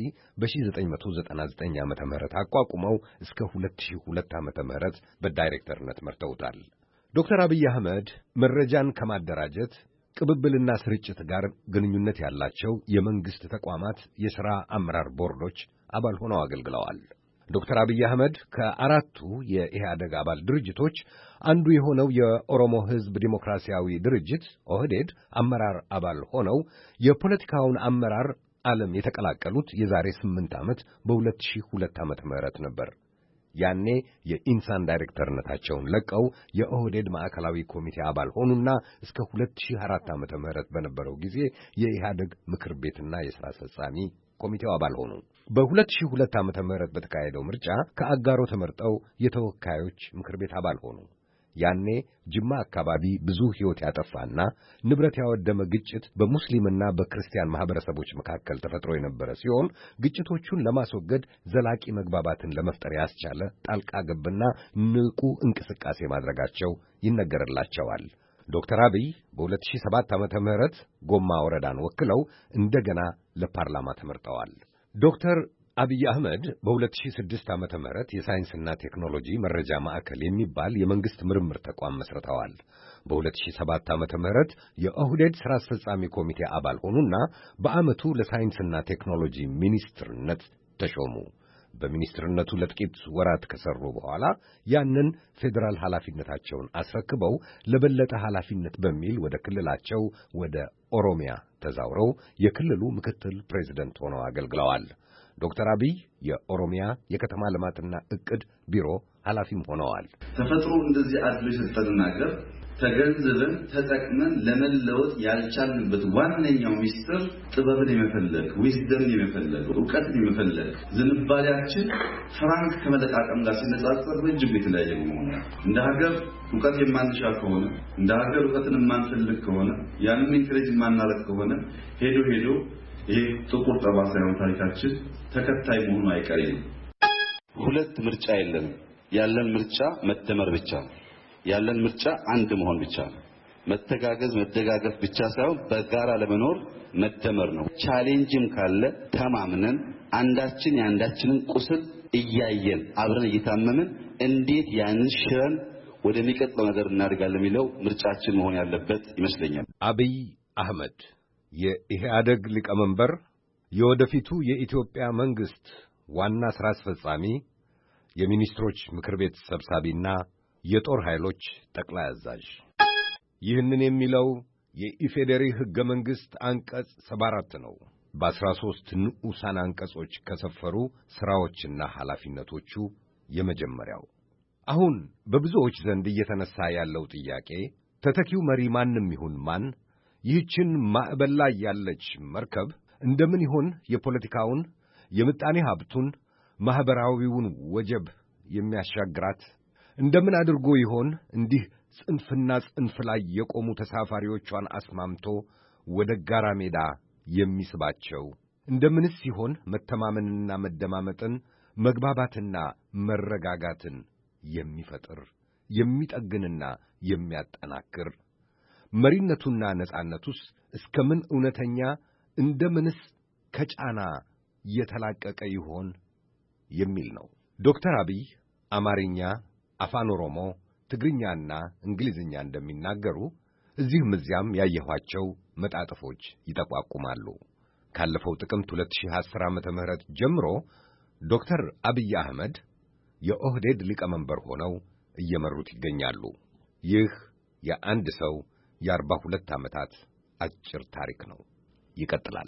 በ1999 ዓመተ ምህረት አቋቁመው እስከ 2002 ዓመተ ምህረት በዳይሬክተርነት መርተውታል። ዶክተር አብይ አህመድ መረጃን ከማደራጀት ቅብብልና ስርጭት ጋር ግንኙነት ያላቸው የመንግስት ተቋማት የሥራ አመራር ቦርዶች አባል ሆነው አገልግለዋል። ዶክተር አብይ አህመድ ከአራቱ የኢህአደግ አባል ድርጅቶች አንዱ የሆነው የኦሮሞ ሕዝብ ዲሞክራሲያዊ ድርጅት ኦህዴድ አመራር አባል ሆነው የፖለቲካውን አመራር ዓለም የተቀላቀሉት የዛሬ 8 ዓመት በ2002 ዓመተ ምህረት ነበር። ያኔ የኢንሳን ዳይሬክተርነታቸውን ለቀው የኦህዴድ ማዕከላዊ ኮሚቴ አባል ሆኑና እስከ 2004 ዓመተ ምህረት በነበረው ጊዜ የኢህአዴግ ምክር ቤትና የሥራ አስፈጻሚ ኮሚቴው አባል ሆኑ። በ2002 ዓመተ ምህረት በተካሄደው ምርጫ ከአጋሮ ተመርጠው የተወካዮች ምክር ቤት አባል ሆኑ። ያኔ ጅማ አካባቢ ብዙ ሕይወት ያጠፋና ንብረት ያወደመ ግጭት በሙስሊምና በክርስቲያን ማህበረሰቦች መካከል ተፈጥሮ የነበረ ሲሆን ግጭቶቹን ለማስወገድ ዘላቂ መግባባትን ለመፍጠር ያስቻለ ጣልቃ ገብና ንቁ እንቅስቃሴ ማድረጋቸው ይነገርላቸዋል። ዶክተር አብይ በ2007 ዓመተ ምህረት ጎማ ወረዳን ወክለው እንደገና ለፓርላማ ተመርጠዋል። ዶክተር አብይ አህመድ በ2006 ዓመተ ምህረት የሳይንስና ቴክኖሎጂ መረጃ ማዕከል የሚባል የመንግስት ምርምር ተቋም መስርተዋል። በ2007 ዓመተ ምህረት የኦህዴድ ሥራ አስፈጻሚ ኮሚቴ አባል ሆኑና በዓመቱ ለሳይንስና ቴክኖሎጂ ሚኒስትርነት ተሾሙ። በሚኒስትርነቱ ለጥቂት ወራት ከሰሩ በኋላ ያንን ፌዴራል ኃላፊነታቸውን አስረክበው ለበለጠ ኃላፊነት በሚል ወደ ክልላቸው ወደ ኦሮሚያ ተዛውረው የክልሉ ምክትል ፕሬዝደንት ሆነው አገልግለዋል። ዶክተር አብይ የኦሮሚያ የከተማ ልማትና ዕቅድ ቢሮ ኃላፊም ሆነዋል። ተፈጥሮ እንደዚህ አድሎ የሰጠን ነገር ተገንዝበን ተጠቅመን ለመለወጥ ያልቻልንበት ዋነኛው ሚስጥር ጥበብን የመፈለግ ዊዝደም የመፈለግ ዕውቀትን የመፈለግ ዝንባሌያችን ፍራንክ ከመለቃቀም ጋር ሲነጻጸር በእጅጉ የተለያየ መሆኑ እንደ ሀገር ዕውቀት የማንሻ ከሆነ እንደ ሀገር ዕውቀትን የማንፈልግ ከሆነ ያንን ኢንክሬጅ የማናረግ ከሆነ ሄዶ ይሄ ጥቁር ጠባሳ የሆነ ታሪካችን ተከታይ መሆኑ አይቀሬ ነው። ሁለት ምርጫ የለም። ያለን ምርጫ መደመር ብቻ ነው። ያለን ምርጫ አንድ መሆን ብቻ ነው። መተጋገዝ መደጋገፍ ብቻ ሳይሆን በጋራ ለመኖር መደመር ነው። ቻሌንጅም ካለ ተማምነን አንዳችን ያንዳችንን ቁስል እያየን አብረን እየታመምን እንዴት ያንን ሽረን ወደሚቀጥለው ነገር እናድርጋለን የሚለው ምርጫችን መሆን ያለበት ይመስለኛል። አብይ አህመድ የኢህአደግ ሊቀመንበር የወደፊቱ የኢትዮጵያ መንግስት ዋና ሥራ አስፈጻሚ የሚኒስትሮች ምክር ቤት ሰብሳቢና የጦር ኃይሎች ጠቅላይ አዛዥ ይህንን የሚለው የኢፌዴሪ ሕገ መንግሥት አንቀጽ 74 ነው። በ13 ንዑሳን አንቀጾች ከሰፈሩ ሥራዎችና ኃላፊነቶቹ የመጀመሪያው። አሁን በብዙዎች ዘንድ እየተነሳ ያለው ጥያቄ ተተኪው መሪ ማንም ይሁን ማን ይህችን ማዕበል ላይ ያለች መርከብ እንደምን ይሆን የፖለቲካውን፣ የምጣኔ ሀብቱን፣ ማኅበራዊውን ወጀብ የሚያሻግራት? እንደምን አድርጎ ይሆን እንዲህ ጽንፍና ጽንፍ ላይ የቆሙ ተሳፋሪዎቿን አስማምቶ ወደ ጋራ ሜዳ የሚስባቸው? እንደምንስ ይሆን መተማመንና መደማመጥን፣ መግባባትና መረጋጋትን የሚፈጥር የሚጠግንና የሚያጠናክር? መሪነቱና ነጻነቱስ እስከምን እውነተኛ እንደምንስ ከጫና የተላቀቀ ይሆን የሚል ነው። ዶክተር አብይ አማርኛ፣ አፋን ኦሮሞ፣ ትግርኛና እንግሊዝኛ እንደሚናገሩ እዚህም እዚያም ያየኋቸው መጣጥፎች ይጠቋቁማሉ። ካለፈው ጥቅምት 2010 ዓመተ ምህረት ጀምሮ ዶክተር አብይ አህመድ የኦህዴድ ሊቀመንበር ሆነው እየመሩት ይገኛሉ። ይህ የአንድ ሰው የ42 ዓመታት አጭር ታሪክ ነው። ይቀጥላል።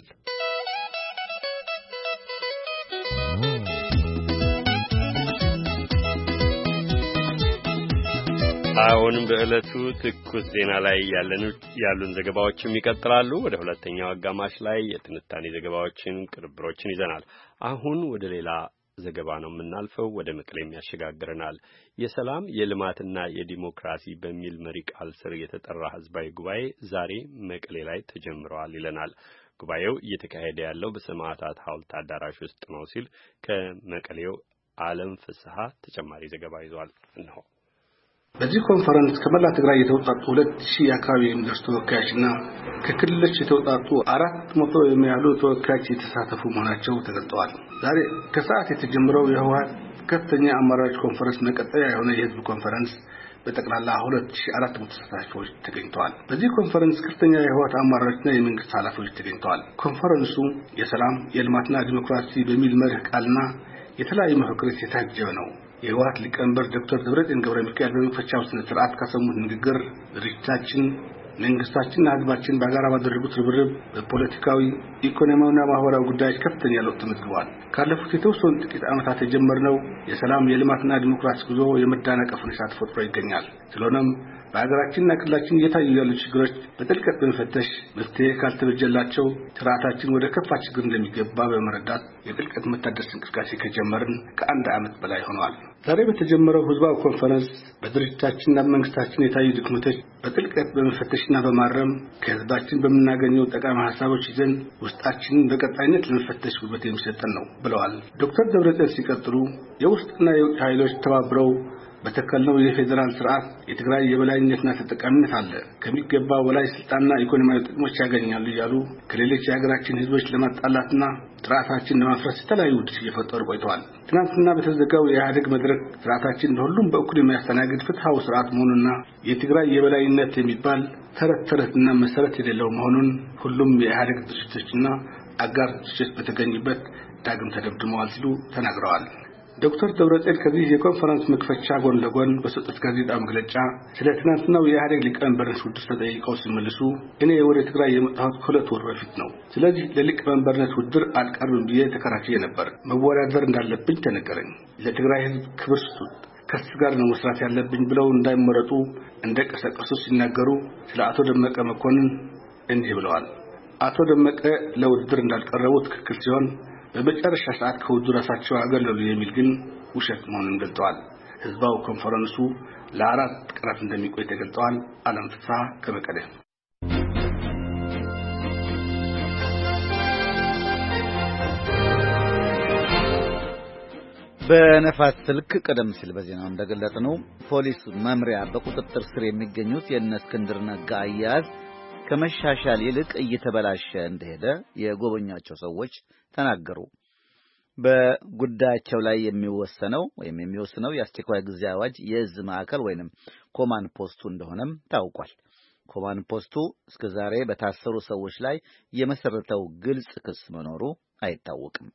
አሁንም በዕለቱ ትኩስ ዜና ላይ ያሉን ዘገባዎችም ይቀጥላሉ። ወደ ሁለተኛው አጋማሽ ላይ የትንታኔ ዘገባዎችን፣ ቅንብሮችን ይዘናል። አሁን ወደ ሌላ ዘገባ ነው የምናልፈው። ወደ መቀሌም ያሸጋግረናል። የሰላም የልማትና የዲሞክራሲ በሚል መሪ ቃል ስር የተጠራ ህዝባዊ ጉባኤ ዛሬ መቀሌ ላይ ተጀምሯል ይለናል። ጉባኤው እየተካሄደ ያለው በሰማዕታት ሐውልት አዳራሽ ውስጥ ነው ሲል ከመቀሌው ዓለም ፍስሐ ተጨማሪ ዘገባ ይዟል። እነሆ። በዚህ ኮንፈረንስ ከመላ ትግራይ የተውጣጡ 2000 አካባቢ የሚደርሱ ተወካዮችና ከክልሎች የተውጣጡ 400 የሚያህሉ ተወካዮች የተሳተፉ መሆናቸው ተገልጸዋል። ዛሬ ከሰዓት የተጀመረው የህወሓት ከፍተኛ አመራሮች ኮንፈረንስ መቀጠያ የሆነ የህዝብ ኮንፈረንስ በጠቅላላ 2400 ተሳታፊዎች ተገኝተዋል። በዚህ ኮንፈረንስ ከፍተኛ የህወሓት አመራሮችና የመንግስት ኃላፊዎች ተገኝተዋል። ኮንፈረንሱ የሰላም የልማትና ዲሞክራሲ በሚል መርህ ቃልና የተለያዩ መፈክሮች የታጀበ ነው። የህወሓት ሊቀመንበር ዶክተር ደብረጽዮን ገብረሚካኤል በመክፈቻው ስነ ስርዓት ካሰሙት ንግግር ድርጅታችን መንግስታችንና ህዝባችን በጋራ ባደረጉት ርብርብ በፖለቲካዊ ኢኮኖሚያዊና ማህበራዊ ጉዳዮች ከፍተኛ ለውጥ ተመዝግቧል። ካለፉት የተወሰኑ ጥቂት ዓመታት የጀመርነው የሰላም የልማትና ዲሞክራሲ ጉዞ የመዳናቀፍ ሁኔታ ተፈጥሮ ይገኛል። ስለሆነም በአገራችንና ክልላችን እየታዩ ያሉ ችግሮች በጥልቀት በመፈተሽ መፍትሄ ካልተበጀላቸው ስርዓታችን ወደ ከፋ ችግር እንደሚገባ በመረዳት የጥልቀት መታደስ እንቅስቃሴ ከጀመርን ከአንድ ዓመት በላይ ሆኗል። ዛሬ በተጀመረው ህዝባዊ ኮንፈረንስ በድርጅታችንና መንግስታችን የታዩ ድክመቶች በጥልቀት በመፈተሽና በማረም ከህዝባችን በምናገኘው ጠቃሚ ሐሳቦች ይዘን ውስጣችንን በቀጣይነት ለመፈተሽ ጉልበት የሚሰጠን ነው ብለዋል። ዶክተር ደብረጽዮን ሲቀጥሉ የውስጥና የውጭ ኃይሎች ተባብረው በተከልነው የፌደራል ስርዓት የትግራይ የበላይነትና ተጠቃሚነት አለ፣ ከሚገባው በላይ ስልጣንና ኢኮኖሚያዊ ጥቅሞች ያገኛሉ እያሉ ከሌሎች የሀገራችን ህዝቦች ለማጣላትና ስርዓታችን ለማፍረስ የተለያዩ ውድስ እየፈጠሩ ቆይተዋል። ትናንትና በተዘጋው የኢህአዴግ መድረክ ስርዓታችን ለሁሉም በእኩል የሚያስተናግድ ፍትሃዊ ስርዓት መሆኑና የትግራይ የበላይነት የሚባል ተረትና መሰረት የሌለው መሆኑን ሁሉም የኢህአዴግ ድርጅቶችና አጋር ድርጅቶች በተገኙበት ዳግም ተደምድመዋል ሲሉ ተናግረዋል። ዶክተር ደብረጽዮን ከዚህ የኮንፈረንስ መክፈቻ ጎን ለጎን በሰጡት ጋዜጣዊ መግለጫ ስለ ትናንትናው የኢህአዴግ ሊቀመንበርነት ውድድር ተጠይቀው ሲመልሱ እኔ ወደ ትግራይ የመጣሁት ከ2 ወር በፊት ነው። ስለዚህ ለሊቀመንበርነት ውድድር አልቀርብም ብዬ ተከራክሬ ነበር። መወዳደር እንዳለብኝ ተነገረኝ። ለትግራይ ህዝብ ክብር ስጡት፣ ከስ ጋር ነው መስራት ያለብኝ ብለው እንዳይመረጡ እንደቀሰቀሱ ሲናገሩ ስለ አቶ ደመቀ መኮንን እንዲህ ብለዋል። አቶ ደመቀ ለውድድር እንዳልቀረቡ ትክክል ሲሆን በመጨረሻ ሰዓት ከውድድሩ ራሳቸው አገለሉ የሚል ግን ውሸት መሆኑን ገልጠዋል። ህዝባው ኮንፈረንሱ ለ4 ቀናት እንደሚቆይ ተገልጧል። አለም ፍስሐ ከመቀሌ። በነፋስ ስልክ ቀደም ሲል በዜናው እንደገለጽነው ፖሊስ መምሪያ በቁጥጥር ስር የሚገኙት የእነ እስክንድር ነጋ አያያዝ ከመሻሻል ይልቅ እየተበላሸ እንደሄደ የጎበኛቸው ሰዎች ተናገሩ። በጉዳያቸው ላይ የሚወስነው የአስቸኳይ ጊዜ አዋጅ የእዝ ማዕከል ወይንም ኮማንድ ፖስቱ እንደሆነም ታውቋል። ኮማንድ ፖስቱ እስከዛሬ በታሰሩ ሰዎች ላይ የመሰረተው ግልጽ ክስ መኖሩ አይታወቅም።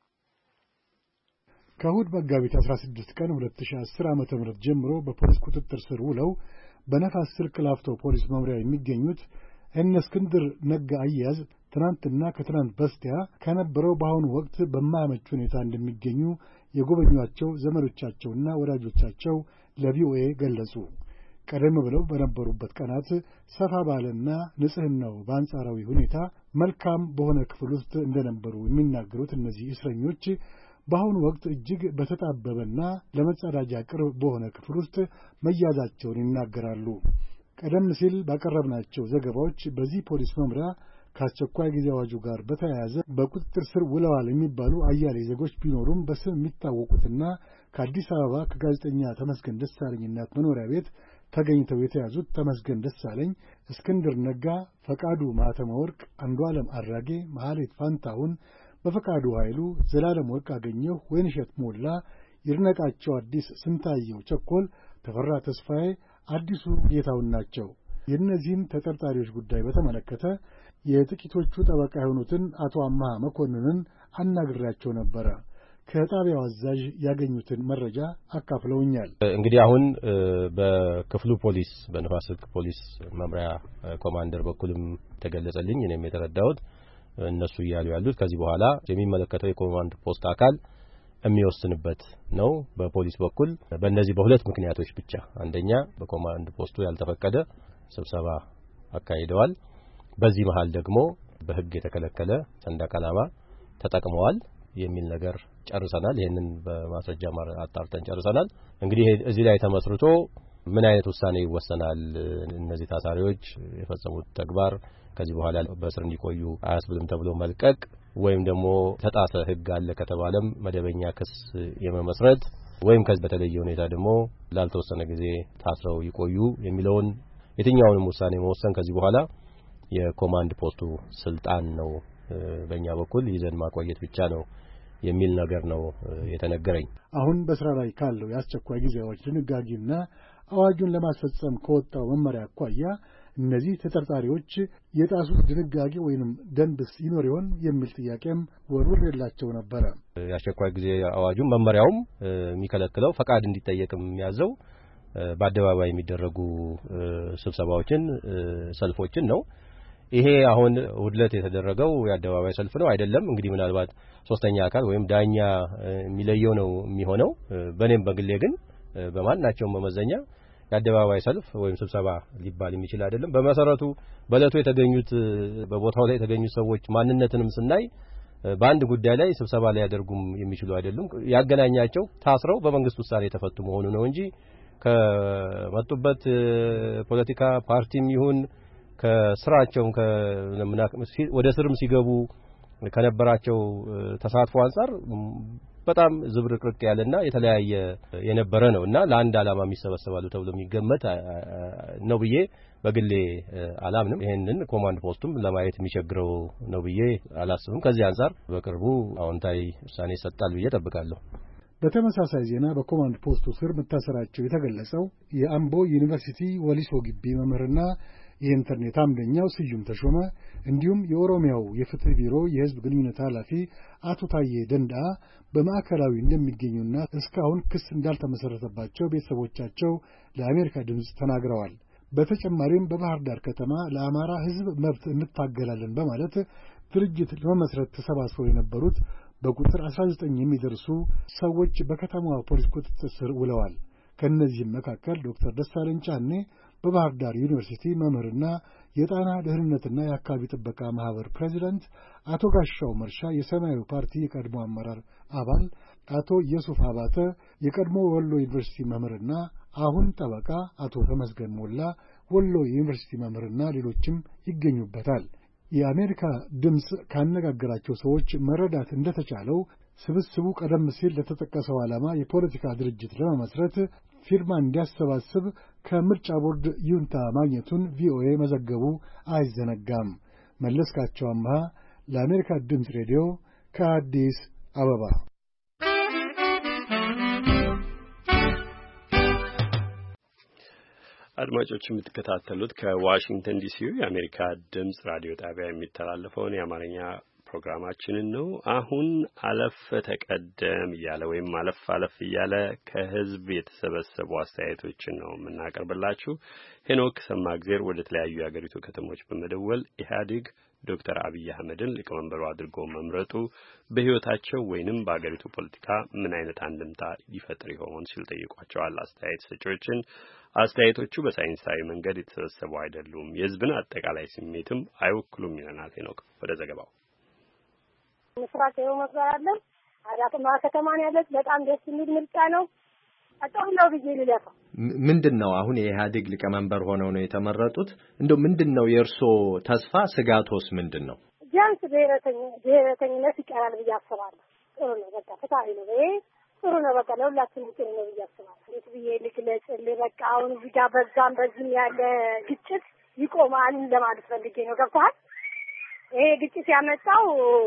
ከእሁድ መጋቢት 16 ቀን 2010 ዓ.ም ጀምሮ በፖሊስ ቁጥጥር ስር ውለው በነፋስ ስልክ ላፍቶ ፖሊስ መምሪያ የሚገኙት እነ እስክንድር ነጋ አያያዝ ትናንትና ከትናንት በስቲያ ከነበረው በአሁኑ ወቅት በማያመች ሁኔታ እንደሚገኙ የጎበኟቸው ዘመዶቻቸውና ወዳጆቻቸው ለቪኦኤ ገለጹ። ቀደም ብለው በነበሩበት ቀናት ሰፋ ባለና ንጽህናው በአንጻራዊ ሁኔታ መልካም በሆነ ክፍል ውስጥ እንደነበሩ የሚናገሩት እነዚህ እስረኞች በአሁኑ ወቅት እጅግ በተጣበበና ለመጸዳጃ ቅርብ በሆነ ክፍል ውስጥ መያዛቸውን ይናገራሉ። ቀደም ሲል ባቀረብናቸው ዘገባዎች በዚህ ፖሊስ መምሪያ ከአስቸኳይ ጊዜ አዋጁ ጋር በተያያዘ በቁጥጥር ስር ውለዋል የሚባሉ አያሌ ዜጎች ቢኖሩም በስም የሚታወቁትና ከአዲስ አበባ ከጋዜጠኛ ተመስገን ደሳለኝ እናት መኖሪያ ቤት ተገኝተው የተያዙት ተመስገን ደሳለኝ፣ እስክንድር ነጋ፣ ፈቃዱ ማህተመ ወርቅ፣ አንዱዓለም አራጌ፣ መሐሌት ፋንታሁን፣ በፈቃዱ ኃይሉ፣ ዘላለም ወርቅ አገኘሁ፣ ወይንሸት ሞላ፣ ይድነቃቸው አዲስ፣ ስንታየው ቸኮል፣ ተፈራ ተስፋዬ፣ አዲሱ ጌታውን ናቸው። የእነዚህን ተጠርጣሪዎች ጉዳይ በተመለከተ የጥቂቶቹ ጠበቃ የሆኑትን አቶ አማሃ መኮንንን አናግሬያቸው ነበረ። ከጣቢያው አዛዥ ያገኙትን መረጃ አካፍለውኛል። እንግዲህ አሁን በክፍሉ ፖሊስ በነፋስ ስልክ ፖሊስ መምሪያ ኮማንደር በኩልም ተገለጸልኝ። እኔም የተረዳሁት እነሱ እያሉ ያሉት ከዚህ በኋላ የሚመለከተው የኮማንድ ፖስት አካል የሚወስንበት ነው። በፖሊስ በኩል በእነዚህ በሁለት ምክንያቶች ብቻ፣ አንደኛ በኮማንድ ፖስቱ ያልተፈቀደ ስብሰባ አካሂደዋል፣ በዚህ መሃል ደግሞ በሕግ የተከለከለ ሰንደቅ ዓላማ ተጠቅመዋል የሚል ነገር ጨርሰናል። ይሄንን በማስረጃ አጣርተን ጨርሰናል። እንግዲህ እዚህ ላይ ተመስርቶ ምን አይነት ውሳኔ ይወሰናል? እነዚህ ታሳሪዎች የፈጸሙት ተግባር ከዚህ በኋላ በእስር እንዲቆዩ አያስብልም ተብሎ መልቀቅ ወይም ደግሞ ተጣሰ ሕግ አለ ከተባለም መደበኛ ክስ የመመስረት ወይም ከዚህ በተለየ ሁኔታ ደግሞ ላልተወሰነ ጊዜ ታስረው ይቆዩ የሚለውን የትኛውንም ውሳኔ መወሰን ከዚህ በኋላ የኮማንድ ፖስቱ ስልጣን ነው። በእኛ በኩል ይዘን ማቆየት ብቻ ነው የሚል ነገር ነው የተነገረኝ። አሁን በስራ ላይ ካለው የአስቸኳይ ጊዜ አዋጅ ድንጋጌና አዋጁን ለማስፈጸም ከወጣው መመሪያ አኳያ እነዚህ ተጠርጣሪዎች የጣሱት ድንጋጌ ወይንም ደንብስ ይኖር ይሆን የሚል ጥያቄም ወርውሬላቸው ነበረ። የአስቸኳይ ጊዜ አዋጁን መመሪያውም የሚከለክለው ፈቃድ እንዲጠየቅም የሚያዘው በአደባባይ የሚደረጉ ስብሰባዎችን፣ ሰልፎችን ነው። ይሄ አሁን ውድለት የተደረገው የአደባባይ ሰልፍ ነው አይደለም። እንግዲህ ምናልባት ሶስተኛ አካል ወይም ዳኛ የሚለየው ነው የሚሆነው። በእኔም በግሌ ግን በማናቸውም መመዘኛ የአደባባይ ሰልፍ ወይም ስብሰባ ሊባል የሚችል አይደለም። በመሰረቱ በእለቱ የተገኙት በቦታው ላይ የተገኙት ሰዎች ማንነትንም ስናይ በአንድ ጉዳይ ላይ ስብሰባ ላይ ያደርጉም የሚችሉ አይደሉም። ያገናኛቸው ታስረው በመንግስት ውሳኔ የተፈቱ መሆኑ ነው እንጂ ከመጡበት ፖለቲካ ፓርቲም ይሁን ከስራቸው ወደ ስርም ሲገቡ ከነበራቸው ተሳትፎ አንፃር በጣም ዝብርቅርቅ ያለና የተለያየ የነበረ ነውና ለአንድ ዓላማ የሚሰበሰባሉ ተብሎ የሚገመት ነው ብዬ በግሌ አላምንም። ይሄንን ኮማንድ ፖስቱም ለማየት የሚቸግረው ነው ብዬ አላስብም። ከዚህ አንፃር በቅርቡ አዎንታዊ ውሳኔ ይሰጣል ብዬ ጠብቃለሁ። በተመሳሳይ ዜና በኮማንድ ፖስቱ ስር መታሰራቸው የተገለጸው የአምቦ ዩኒቨርሲቲ ወሊሶ ግቢ መምህርና የኢንተርኔት አምደኛው ስዩም ተሾመ እንዲሁም የኦሮሚያው የፍትህ ቢሮ የህዝብ ግንኙነት ኃላፊ አቶ ታዬ ደንደአ በማዕከላዊ እንደሚገኙና እስካሁን ክስ እንዳልተመሰረተባቸው ቤተሰቦቻቸው ለአሜሪካ ድምፅ ተናግረዋል። በተጨማሪም በባህር ዳር ከተማ ለአማራ ህዝብ መብት እንታገላለን በማለት ድርጅት ለመመስረት ተሰባስበው የነበሩት በቁጥር 19 የሚደርሱ ሰዎች በከተማዋ ፖሊስ ቁጥጥር ስር ውለዋል። ከእነዚህም መካከል ዶክተር ደሳለኝ ጫኔ በባህር ዳር ዩኒቨርሲቲ መምህርና የጣና ደህንነትና የአካባቢ ጥበቃ ማህበር ፕሬዚዳንት፣ አቶ ጋሻው መርሻ የሰማያዊ ፓርቲ የቀድሞ አመራር አባል፣ አቶ ኢየሱፍ አባተ የቀድሞ ወሎ ዩኒቨርሲቲ መምህርና አሁን ጠበቃ፣ አቶ ተመስገን ሞላ ወሎ ዩኒቨርሲቲ መምህርና ሌሎችም ይገኙበታል። የአሜሪካ ድምፅ ካነጋገራቸው ሰዎች መረዳት እንደተቻለው ስብስቡ ቀደም ሲል ለተጠቀሰው ዓላማ የፖለቲካ ድርጅት ለመመስረት ፊርማ እንዲያሰባስብ ከምርጫ ቦርድ ይሁንታ ማግኘቱን ቪኦኤ መዘገቡ አይዘነጋም። መለስካቸው አምሃ ለአሜሪካ ድምፅ ሬዲዮ ከአዲስ አበባ። አድማጮች የምትከታተሉት ከዋሽንግተን ዲሲ የአሜሪካ ድምፅ ራዲዮ ጣቢያ የሚተላለፈውን የአማርኛ ፕሮግራማችንን ነው። አሁን አለፍ ተቀደም እያለ ወይም አለፍ እያለ ከህዝብ የተሰበሰቡ አስተያየቶችን ነው የምናቀርብላችሁ። ሄኖክ ሰማግዜር ወደ ተለያዩ የአገሪቱ ከተሞች በመደወል ኢህአዴግ ዶክተር አብይ አህመድን ሊቀመንበሩ አድርጎ መምረጡ በህይወታቸው ወይንም በአገሪቱ ፖለቲካ ምን አይነት አንድምታ ይፈጥር ይሆን ሲል ጠይቋቸዋል አስተያየት ሰጪዎችን። አስተያየቶቹ በሳይንሳዊ መንገድ የተሰበሰቡ አይደሉም፣ የህዝብን አጠቃላይ ስሜትም አይወክሉም ይለናል ሄኖክ። ወደ ዘገባው። ምስራቅ የመሰራለን አዳማ ከተማን ያለች በጣም ደስ የሚል ምርጫ ነው። አጣው ነው ብዬ ልለፋው። ምንድነው አሁን የኢህአዴግ ሊቀመንበር ሆነው ነው የተመረጡት? እንደው ምንድነው የእርሶ ተስፋ ስጋቶስ ምንድነው? ጃንስ ብሔረተኝነት ይቀራል ብዬ አስባለሁ። ጥሩ ነው፣ በቃ ፍትሃዊ ነው። ይሄ ጥሩ ነው፣ በቃ ለሁላችንም ጥሩ ነው ብዬ አስባለሁ። እንዴት ብዬ ልግለጽልህ? በቃ አሁን እዚህ ጋር በዛም በዚህም ያለ ግጭት ይቆማል ለማለት ፈልጌ ነው። ገብቶሃል? ይሄ ግጭት ያመጣው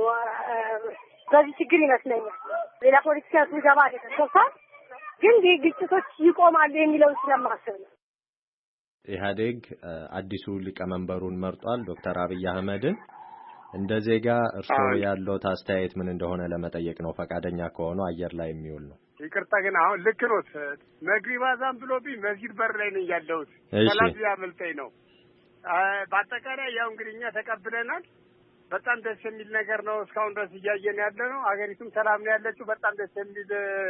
በዚህ ችግር ይመስለኛል። ሌላ ፖለቲካ ሲገባ አይደለም። ገብቶሃል? ግን ግጭቶች ይቆማሉ የሚለውን ስለማስብ ነው። ኢህአዴግ አዲሱ ሊቀመንበሩን መርጧል፣ ዶክተር አብይ አህመድን። እንደ ዜጋ እርስዎ ያለው አስተያየት ምን እንደሆነ ለመጠየቅ ነው። ፈቃደኛ ከሆኑ አየር ላይ የሚውል ነው። ይቅርታ ግን አሁን ልክ ነው። መግሪባ ዛም ብሎብኝ መስጊድ በር ላይ ነኝ ያለሁት። ሰላም ያመልጠኝ ነው። በአጠቃላይ ያው እንግዲህ እኛ ተቀብለናል። በጣም ደስ የሚል ነገር ነው። እስካሁን ድረስ እያየን ያለ ነው። አገሪቱም ሰላም ነው ያለችው። በጣም ደስ የሚል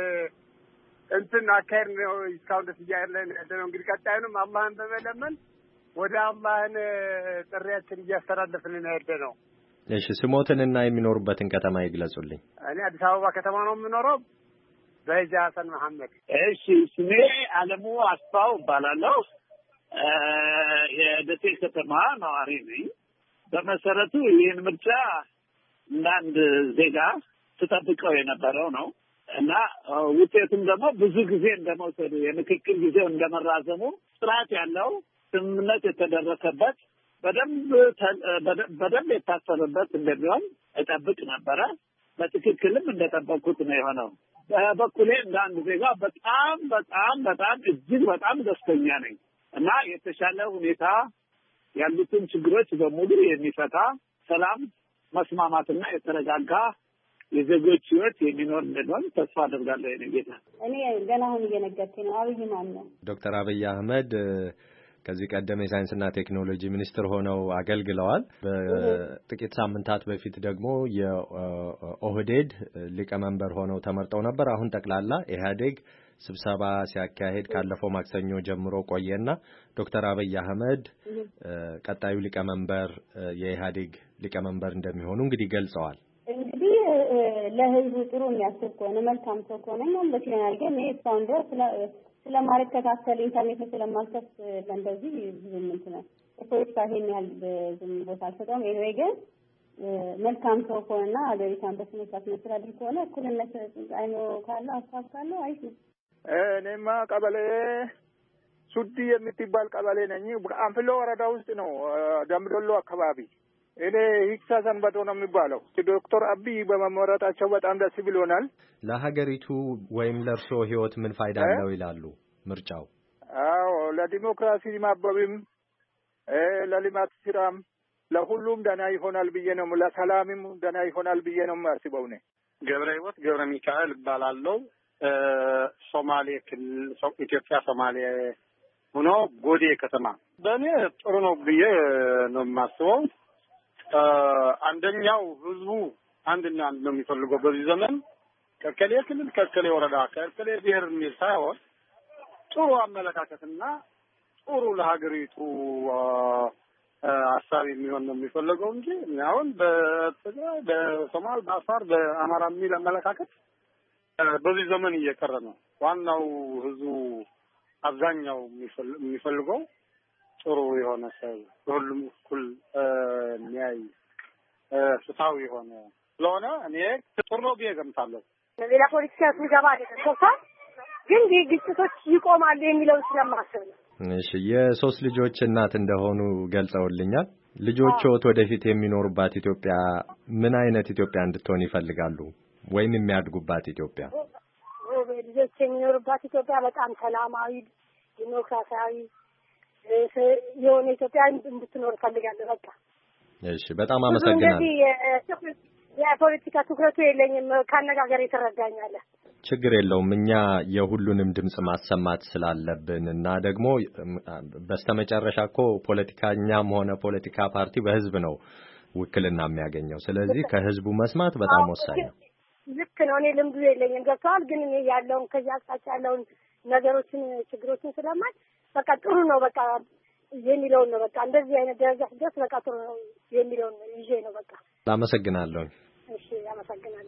እንትን አካሄድ ነው እስካሁን ድረስ እያየን ያለ ነው። እንግዲህ ቀጣዩንም አላህን በመለመን ወደ አላህን ጥሪያችን እያስተላለፍን ነው ያለ ነው። እሺ፣ ስሞትንና የሚኖሩበትን ከተማ ይግለጹልኝ። እኔ አዲስ አበባ ከተማ ነው የምኖረው። በይዛ ሐሰን መሐመድ። እሺ፣ ስሜ አለሙ አስፋው እባላለሁ። የደሴ ከተማ ነዋሪ ነኝ። በመሰረቱ ይህን ምርጫ እንዳንድ ዜጋ ተጠብቀው የነበረው ነው እና ውጤቱም ደግሞ ብዙ ጊዜ እንደመውሰዱ የምክክር ጊዜው እንደመራዘሙ ጥራት ያለው ስምምነት የተደረሰበት በደንብ የታሰበበት እንደሚሆን እጠብቅ ነበረ። በትክክልም እንደጠበቅኩት ነው የሆነው። በበኩሌ እንዳንድ ዜጋ በጣም እጅግ በጣም ደስተኛ ነኝ እና የተሻለ ሁኔታ ያሉትን ችግሮች በሙሉ የሚፈታ ሰላም፣ መስማማትና የተረጋጋ የዜጎች ህይወት የሚኖር እንደሆነ ተስፋ አደርጋለሁ። የኔ ጌታ እኔ ገና አሁን እየነገርኩኝ ነው። አብይ ማን ነው? ዶክተር አብይ አህመድ ከዚህ ቀደም የሳይንስና ቴክኖሎጂ ሚኒስትር ሆነው አገልግለዋል። በጥቂት ሳምንታት በፊት ደግሞ የኦህዴድ ሊቀመንበር ሆነው ተመርጠው ነበር። አሁን ጠቅላላ ኢህአዴግ ስብሰባ ሲያካሄድ ካለፈው ማክሰኞ ጀምሮ ቆየና ዶክተር አብይ አህመድ ቀጣዩ ሊቀመንበር የኢህአዴግ ሊቀመንበር እንደሚሆኑ እንግዲህ ገልጸዋል። እንግዲህ ለህዝቡ ጥሩ የሚያስብ ከሆነ መልካም ሰው ከሆነ እኛም ደስ ይለናል። ግን ይሄ እስካሁን ድረስ ስለማልከታተል ኢንተርኔት ስለማልከፍ እንደዚህ ብዙም እንትን ፖለቲካ ይሄን ያህል ዝም ቦታ አልሰጠውም። ኤኒዌይ ግን መልካም ሰው ከሆነና ሀገሪቷን በስነ ስርዓት መስተዳድር ከሆነ እኩልነት አይኖር ካለ ሀሳብ ካለ አይት ነው። እኔማ ቀበሌ ሱዲ የምትባል ቀበሌ ነኝ። አንፍሎ ወረዳ ውስጥ ነው፣ ደምዶሎ አካባቢ። እኔ ሂክሳ ሰንበቶ ነው የሚባለው። ዶክተር አብይ በመመረጣቸው በጣም ደስ ብሎናል። ለሀገሪቱ ወይም ለእርሶ ህይወት ምን ፋይዳ አለው ይላሉ ምርጫው? አዎ ለዲሞክራሲ ማበብም ለልማት ስራም ለሁሉም ደህና ይሆናል ብዬ ነው፣ ለሰላምም ደህና ይሆናል ብዬ ነው የማስበው። እኔ ገብረ ህይወት ገብረ ሚካኤል እባላለሁ። ሶማሌ ክልል ኢትዮጵያ ሶማሌ ሆኖ ጎዴ ከተማ። በእኔ ጥሩ ነው ብዬ ነው የማስበው። አንደኛው ህዝቡ አንድና አንድ ነው የሚፈልገው በዚህ ዘመን ከከሌ ክልል ከከሌ ወረዳ ከከሌ ብሔር የሚል ሳይሆን ጥሩ አመለካከትና ጥሩ ለሀገሪቱ ሀሳብ የሚሆን ነው የሚፈልገው እንጂ አሁን በትግራይ በሶማል በአፋር በአማራ የሚል አመለካከት በዚህ ዘመን እየቀረ ነው። ዋናው ህዝቡ አብዛኛው የሚፈልገው ጥሩ የሆነ ሰው ሁሉም እኩል የሚያይ ፍትሃዊ የሆነ ስለሆነ እኔ ጥሩ ነው ብዬ ገምታለሁ። ሌላ ፖለቲካ ሲገባ አይደለም ግን ግጭቶች ይቆማሉ የሚለውን ስለማስብ ነው። እሺ የሶስት ልጆች እናት እንደሆኑ ገልጸውልኛል። ልጆችዎት ወደፊት የሚኖሩባት ኢትዮጵያ ምን አይነት ኢትዮጵያ እንድትሆን ይፈልጋሉ ወይም የሚያድጉባት ኢትዮጵያ? ልጆች የሚኖሩባት ኢትዮጵያ በጣም ሰላማዊ ዲሞክራሲያዊ የሆነ ኢትዮጵያ እንድትኖር ፈልጋለሁ። በቃ እሺ በጣም አመሰግናለሁ። የፖለቲካ ትኩረቱ የለኝም ካነጋገር የተረዳኛለህ። ችግር የለውም። እኛ የሁሉንም ድምጽ ማሰማት ስላለብን እና ደግሞ በስተመጨረሻ እኮ ፖለቲካኛም ሆነ ፖለቲካ ፓርቲ በህዝብ ነው ውክልና የሚያገኘው። ስለዚህ ከህዝቡ መስማት በጣም ወሳኝ ነው። ልክ ነው። እኔ ልምዱ የለኝም ገብቷል። ግን እኔ ያለውን ከዚህ አቅጣጫ ያለውን ነገሮችን ችግሮችን ስለማይ በቃ ጥሩ ነው በቃ የሚለውን ነው በቃ እንደዚህ አይነት ደረጃ ድረስ በቃ ጥሩ ነው የሚለውን ይዤ ነው በቃ። አመሰግናለሁ። እሺ አመሰግናለሁ።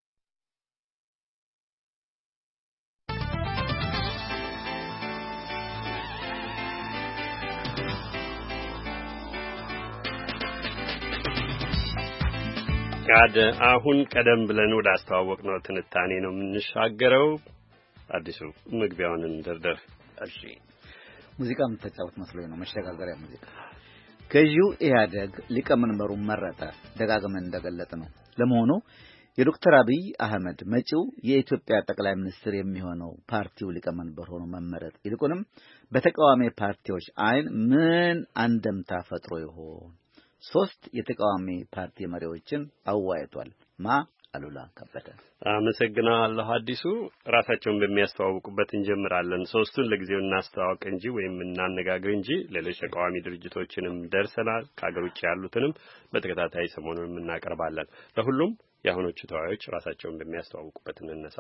አሁን ቀደም ብለን ወደ አስተዋወቅነው ትንታኔ ነው የምንሻገረው። አዲሱ መግቢያውን እንደርደር። እሺ ሙዚቃ የምትጫወት መስሎኝ ነው። መሸጋገሪያ ሙዚቃ። ገዢው ኢህአደግ ሊቀመንበሩን መረጠ። ደጋግመን እንደገለጥ ነው። ለመሆኑ የዶክተር አብይ አህመድ መጪው የኢትዮጵያ ጠቅላይ ሚኒስትር የሚሆነው ፓርቲው ሊቀመንበር ሆኖ መመረጥ ይልቁንም በተቃዋሚ ፓርቲዎች አይን ምን አንደምታ ፈጥሮ ይሆን? ሶስት የተቃዋሚ ፓርቲ መሪዎችን አዋይቷል። አሉላ ከበደ። አመሰግናለሁ አዲሱ። ራሳቸውን በሚያስተዋውቁበት እንጀምራለን። ሶስቱን ለጊዜው እናስተዋውቅ እንጂ ወይም እናነጋግር እንጂ ሌሎች ተቃዋሚ ድርጅቶችንም ደርሰናል። ከሀገር ውጭ ያሉትንም በተከታታይ ሰሞኑን እናቀርባለን። ለሁሉም የአሁኖቹ ተወያዮች ራሳቸውን በሚያስተዋውቁበት እንነሳ።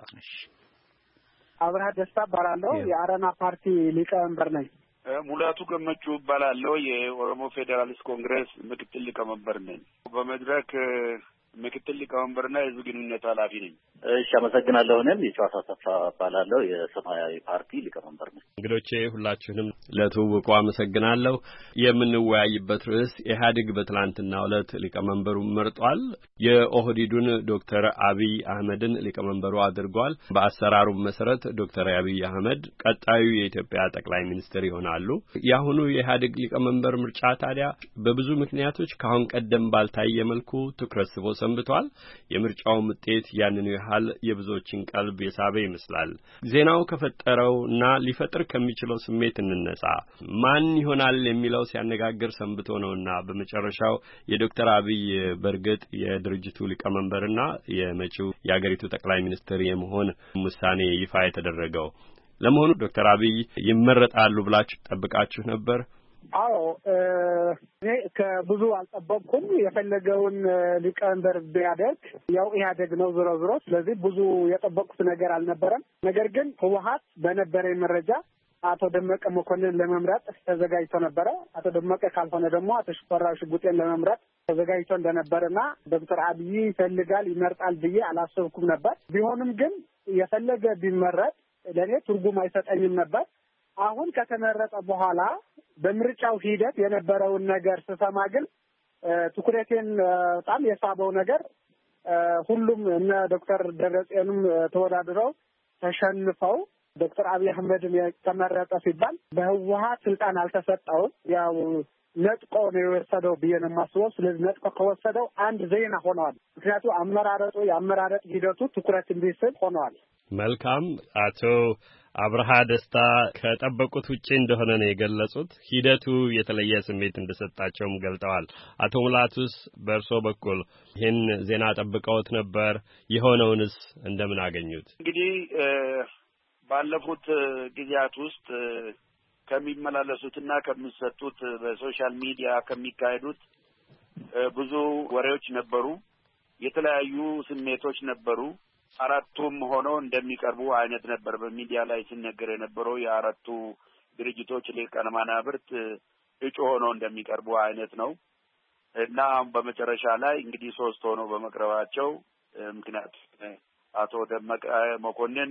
አብርሃ ደስታ እባላለሁ። የአረና ፓርቲ ሊቀመንበር ነኝ። ሙላቱ ገመቹ እባላለሁ። የኦሮሞ ፌዴራሊስት ኮንግሬስ ምክትል ሊቀመንበር ነኝ። በመድረክ ምክትል ሊቀመንበርና የህዝብ ግንኙነት ኃላፊ ነኝ። እሺ አመሰግናለሁ። እኔም የጨዋታ ሰፋ እባላለሁ። የሰማያዊ ፓርቲ ሊቀመንበር ነኝ። እንግዶቼ ሁላችሁንም ለትውውቁ አመሰግናለሁ። የምንወያይበት ርዕስ ኢህአዴግ በትላንትናው ዕለት ሊቀመንበሩን መርጧል። የኦህዴዱን ዶክተር አብይ አህመድን ሊቀመንበሩ አድርጓል። በአሰራሩ መሰረት ዶክተር አብይ አህመድ ቀጣዩ የኢትዮጵያ ጠቅላይ ሚኒስትር ይሆናሉ። የአሁኑ የኢህአዴግ ሊቀመንበር ምርጫ ታዲያ በብዙ ምክንያቶች ከአሁን ቀደም ባልታየ መልኩ ትኩረት ስቦ ሰንብቷል። የምርጫው ውጤት ያንኑ ያህል የብዙዎችን ቀልብ የሳበ ይመስላል። ዜናው ከፈጠረውና ሊፈጥር ከሚችለው ስሜት እንነሳ። ማን ይሆናል የሚለው ሲያነጋግር ሰንብቶ ነውና በመጨረሻው የዶክተር አብይ በርግጥ የድርጅቱ ሊቀመንበርና የመጪው የአገሪቱ ጠቅላይ ሚኒስትር የመሆን ውሳኔ ይፋ የተደረገው። ለመሆኑ ዶክተር አብይ ይመረጣሉ ብላችሁ ጠብቃችሁ ነበር? አዎ እኔ ከብዙ አልጠበቅኩም። የፈለገውን ሊቀመንበር ቢያደርግ ያው ኢህአዴግ ነው ዞሮ ዞሮ። ስለዚህ ብዙ የጠበቅኩት ነገር አልነበረም። ነገር ግን ህወሓት በነበረኝ መረጃ አቶ ደመቀ መኮንን ለመምረጥ ተዘጋጅቶ ነበረ። አቶ ደመቀ ካልሆነ ደግሞ አቶ ሽፈራው ሽጉጤን ለመምረጥ ተዘጋጅቶ እንደነበረና ዶክተር አብይ ይፈልጋል ይመርጣል ብዬ አላሰብኩም ነበር። ቢሆንም ግን የፈለገ ቢመረጥ ለኔ ትርጉም አይሰጠኝም ነበር። አሁን ከተመረጠ በኋላ በምርጫው ሂደት የነበረውን ነገር ስሰማ ግን ትኩረቴን በጣም የሳበው ነገር ሁሉም እነ ዶክተር ደብረጽዮንም ተወዳድረው ተሸንፈው ዶክተር አብይ አህመድን ተመረጠ ሲባል በህወሓት ስልጣን አልተሰጠውም። ያው ነጥቆ ነው የወሰደው ብዬ ነው የማስበው። ስለዚህ ነጥቆ ከወሰደው አንድ ዜና ሆነዋል። ምክንያቱም የአመራረጥ ሂደቱ ትኩረት እንዲስብ ሆነዋል። መልካም። አቶ አብርሃ ደስታ ከጠበቁት ውጪ እንደሆነ ነው የገለጹት። ሂደቱ የተለየ ስሜት እንደሰጣቸውም ገልጠዋል። አቶ ሙላቱስ በእርሶ በኩል ይህን ዜና ጠብቀውት ነበር? የሆነውንስ እንደምን አገኙት? እንግዲህ ባለፉት ጊዜያት ውስጥ ከሚመላለሱትና ከሚሰጡት በሶሻል ሚዲያ ከሚካሄዱት ብዙ ወሬዎች ነበሩ። የተለያዩ ስሜቶች ነበሩ። አራቱም ሆኖ እንደሚቀርቡ አይነት ነበር በሚዲያ ላይ ሲነገር የነበረው። የአራቱ ድርጅቶች ሊቃነ መናብርት እጩ ሆኖ እንደሚቀርቡ አይነት ነው እና በመጨረሻ ላይ እንግዲህ 3 ሆኖ በመቅረባቸው ምክንያት አቶ ደመቀ መኮንን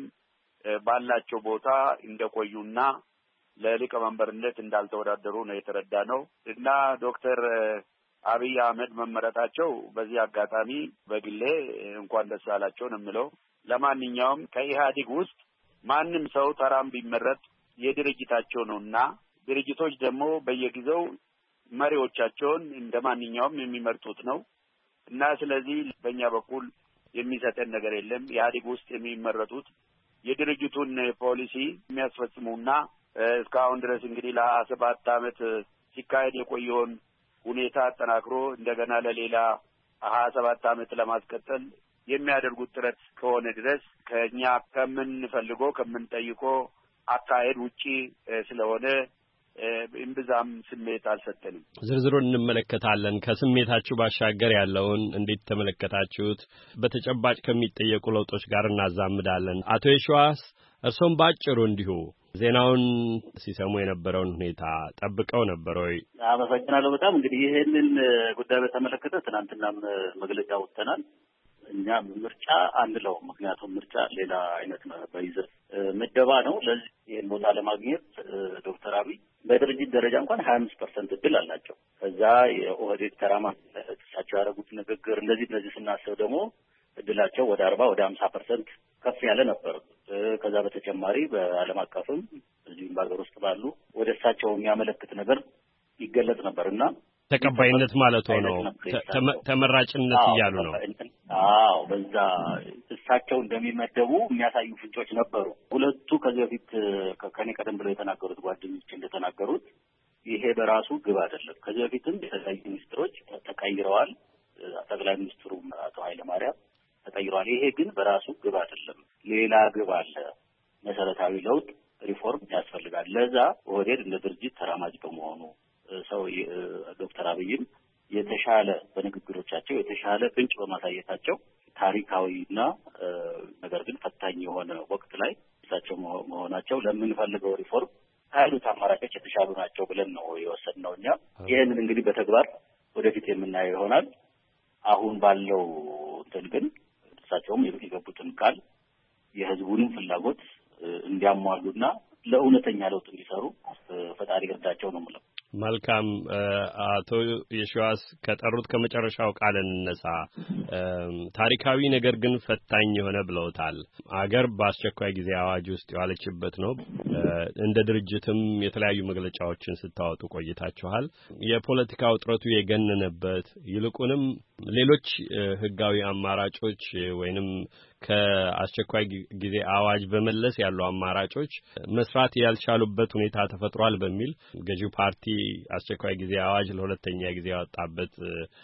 ባላቸው ቦታ እንደቆዩና ለሊቀመንበርነት እንዳልተወዳደሩ ነው የተረዳነው እና ዶክተር አብይ አህመድ መመረጣቸው በዚህ አጋጣሚ በግሌ እንኳን ደስ አላቸው ነው የምለው። ለማንኛውም ከኢህአዴግ ውስጥ ማንም ሰው ተራም ቢመረጥ የድርጅታቸው ነውና ድርጅቶች ደግሞ በየጊዜው መሪዎቻቸውን እንደማንኛውም የሚመርጡት ነው እና ስለዚህ በእኛ በኩል የሚሰጠን ነገር የለም። ኢህአዴግ ውስጥ የሚመረጡት የድርጅቱን ፖሊሲ የሚያስፈጽሙና እስካሁን ድረስ እንግዲህ ለ7 ዓመት ሲካሄድ የቆየውን ሁኔታ አጠናክሮ እንደገና ለሌላ 27 ዓመት ለማስቀጠል የሚያደርጉት ጥረት ከሆነ ድረስ ከኛ ከምንፈልገው ከምንጠይቀው አካሄድ ውጪ ስለሆነ እምብዛም ስሜት አልሰጠንም። ዝርዝሩን እንመለከታለን። ከስሜታችሁ ባሻገር ያለውን እንዴት ተመለከታችሁት? በተጨባጭ ከሚጠየቁ ለውጦች ጋር እናዛምዳለን። አቶ የሺዋስ እርሶም ባጭሩ እንዲሁ ዜናውን ሲሰሙ የነበረውን ሁኔታ ጠብቀው ነበር ወይ? አመሰግናለሁ በጣም። እንግዲህ ይሄንን ጉዳይ በተመለከተ ትናንትናም መግለጫ ወጥተናል። እኛ ምርጫ አንለው፣ ምክንያቱም ምርጫ ሌላ አይነት ነው፣ በይዘት ምደባ ነው። ለዚህ ይሄን ቦታ ለማግኘት ዶክተር አብይ በድርጅት ደረጃ እንኳን 25% እድል አላቸው። ከዛ የኦህዴድ ተራማ እሳቸው ያደረጉት ንግግር እንደዚህ ስናስብ ደግሞ እድላቸው ወደ 40 ወደ 50% ከፍ ያለ ነበር። ከዛ በተጨማሪ በዓለም አቀፍም እዚህም በሀገር ውስጥ ባሉ ወደ እሳቸው የሚያመለክት ነገር ይገለጽ ነበርና ተቀባይነት ማለት ነው፣ ተመራጭነት እያሉ ነው። አዎ በዛ እሳቸው እንደሚመደቡ የሚያሳዩ ፍንጮች ነበሩ። ሁለቱ ከዚህ በፊት ከኔ ቀደም ብለው የተናገሩት ጓደኞች እንደተናገሩት ይሄ በራሱ ግብ አይደለም። ከዚህ በፊትም የተለያዩ ሚኒስትሮች ተቀይረዋል። ጠቅላይ ሚኒስትሩ አቶ ኃይለማርያም ተቀይረዋል። ይሄ ግን በራሱ ግብ አይደለም፣ ሌላ ግብ አለ። መሰረታዊ ለውጥ ሪፎርም ያስፈልጋል። ለዛ ኦህዴድ እንደ ድርጅት ተራማጅ በመሆኑ ሰው ዶክተር አብይም የተሻለ በንግግሮቻቸው የተሻለ ፍንጭ በማሳየታቸው ታሪካዊና ነገር ግን ፈታኝ የሆነ ወቅት ላይ እሳቸው መሆናቸው ለምንፈልገው ሪፎርም ካሉት አማራጮች የተሻሉ ናቸው ብለን ነው የወሰድነው እኛ። ይህንን እንግዲህ በተግባር ወደፊት የምናየው ይሆናል። አሁን ባለው እንትን ግን እሳቸውም የገቡትን ቃል የህዝቡንም ፍላጎት እንዲያሟሉና ለእውነተኛ ለውጥ እንዲሰሩ ፈጣሪ እርዳቸው ነው የምለው። መልካም። አቶ የሺዋስ ከጠሩት ከመጨረሻው ቃል እንነሳ። ታሪካዊ ነገር ግን ፈታኝ የሆነ ብለውታል። አገር በአስቸኳይ ጊዜ አዋጅ ውስጥ የዋለችበት ነው። እንደ ድርጅትም የተለያዩ መግለጫዎችን ስታወጡ ቆይታችኋል። የፖለቲካ ውጥረቱ የገነነበት ይልቁንም ሌሎች ህጋዊ አማራጮች ወይንም ከአስቸኳይ ጊዜ አዋጅ በመለስ ያሉ አማራጮች መስራት ያልቻሉበት ሁኔታ ተፈጥሯል በሚል ገዢው ፓርቲ አስቸኳይ ጊዜ አዋጅ ለሁለተኛ ጊዜ ያወጣበት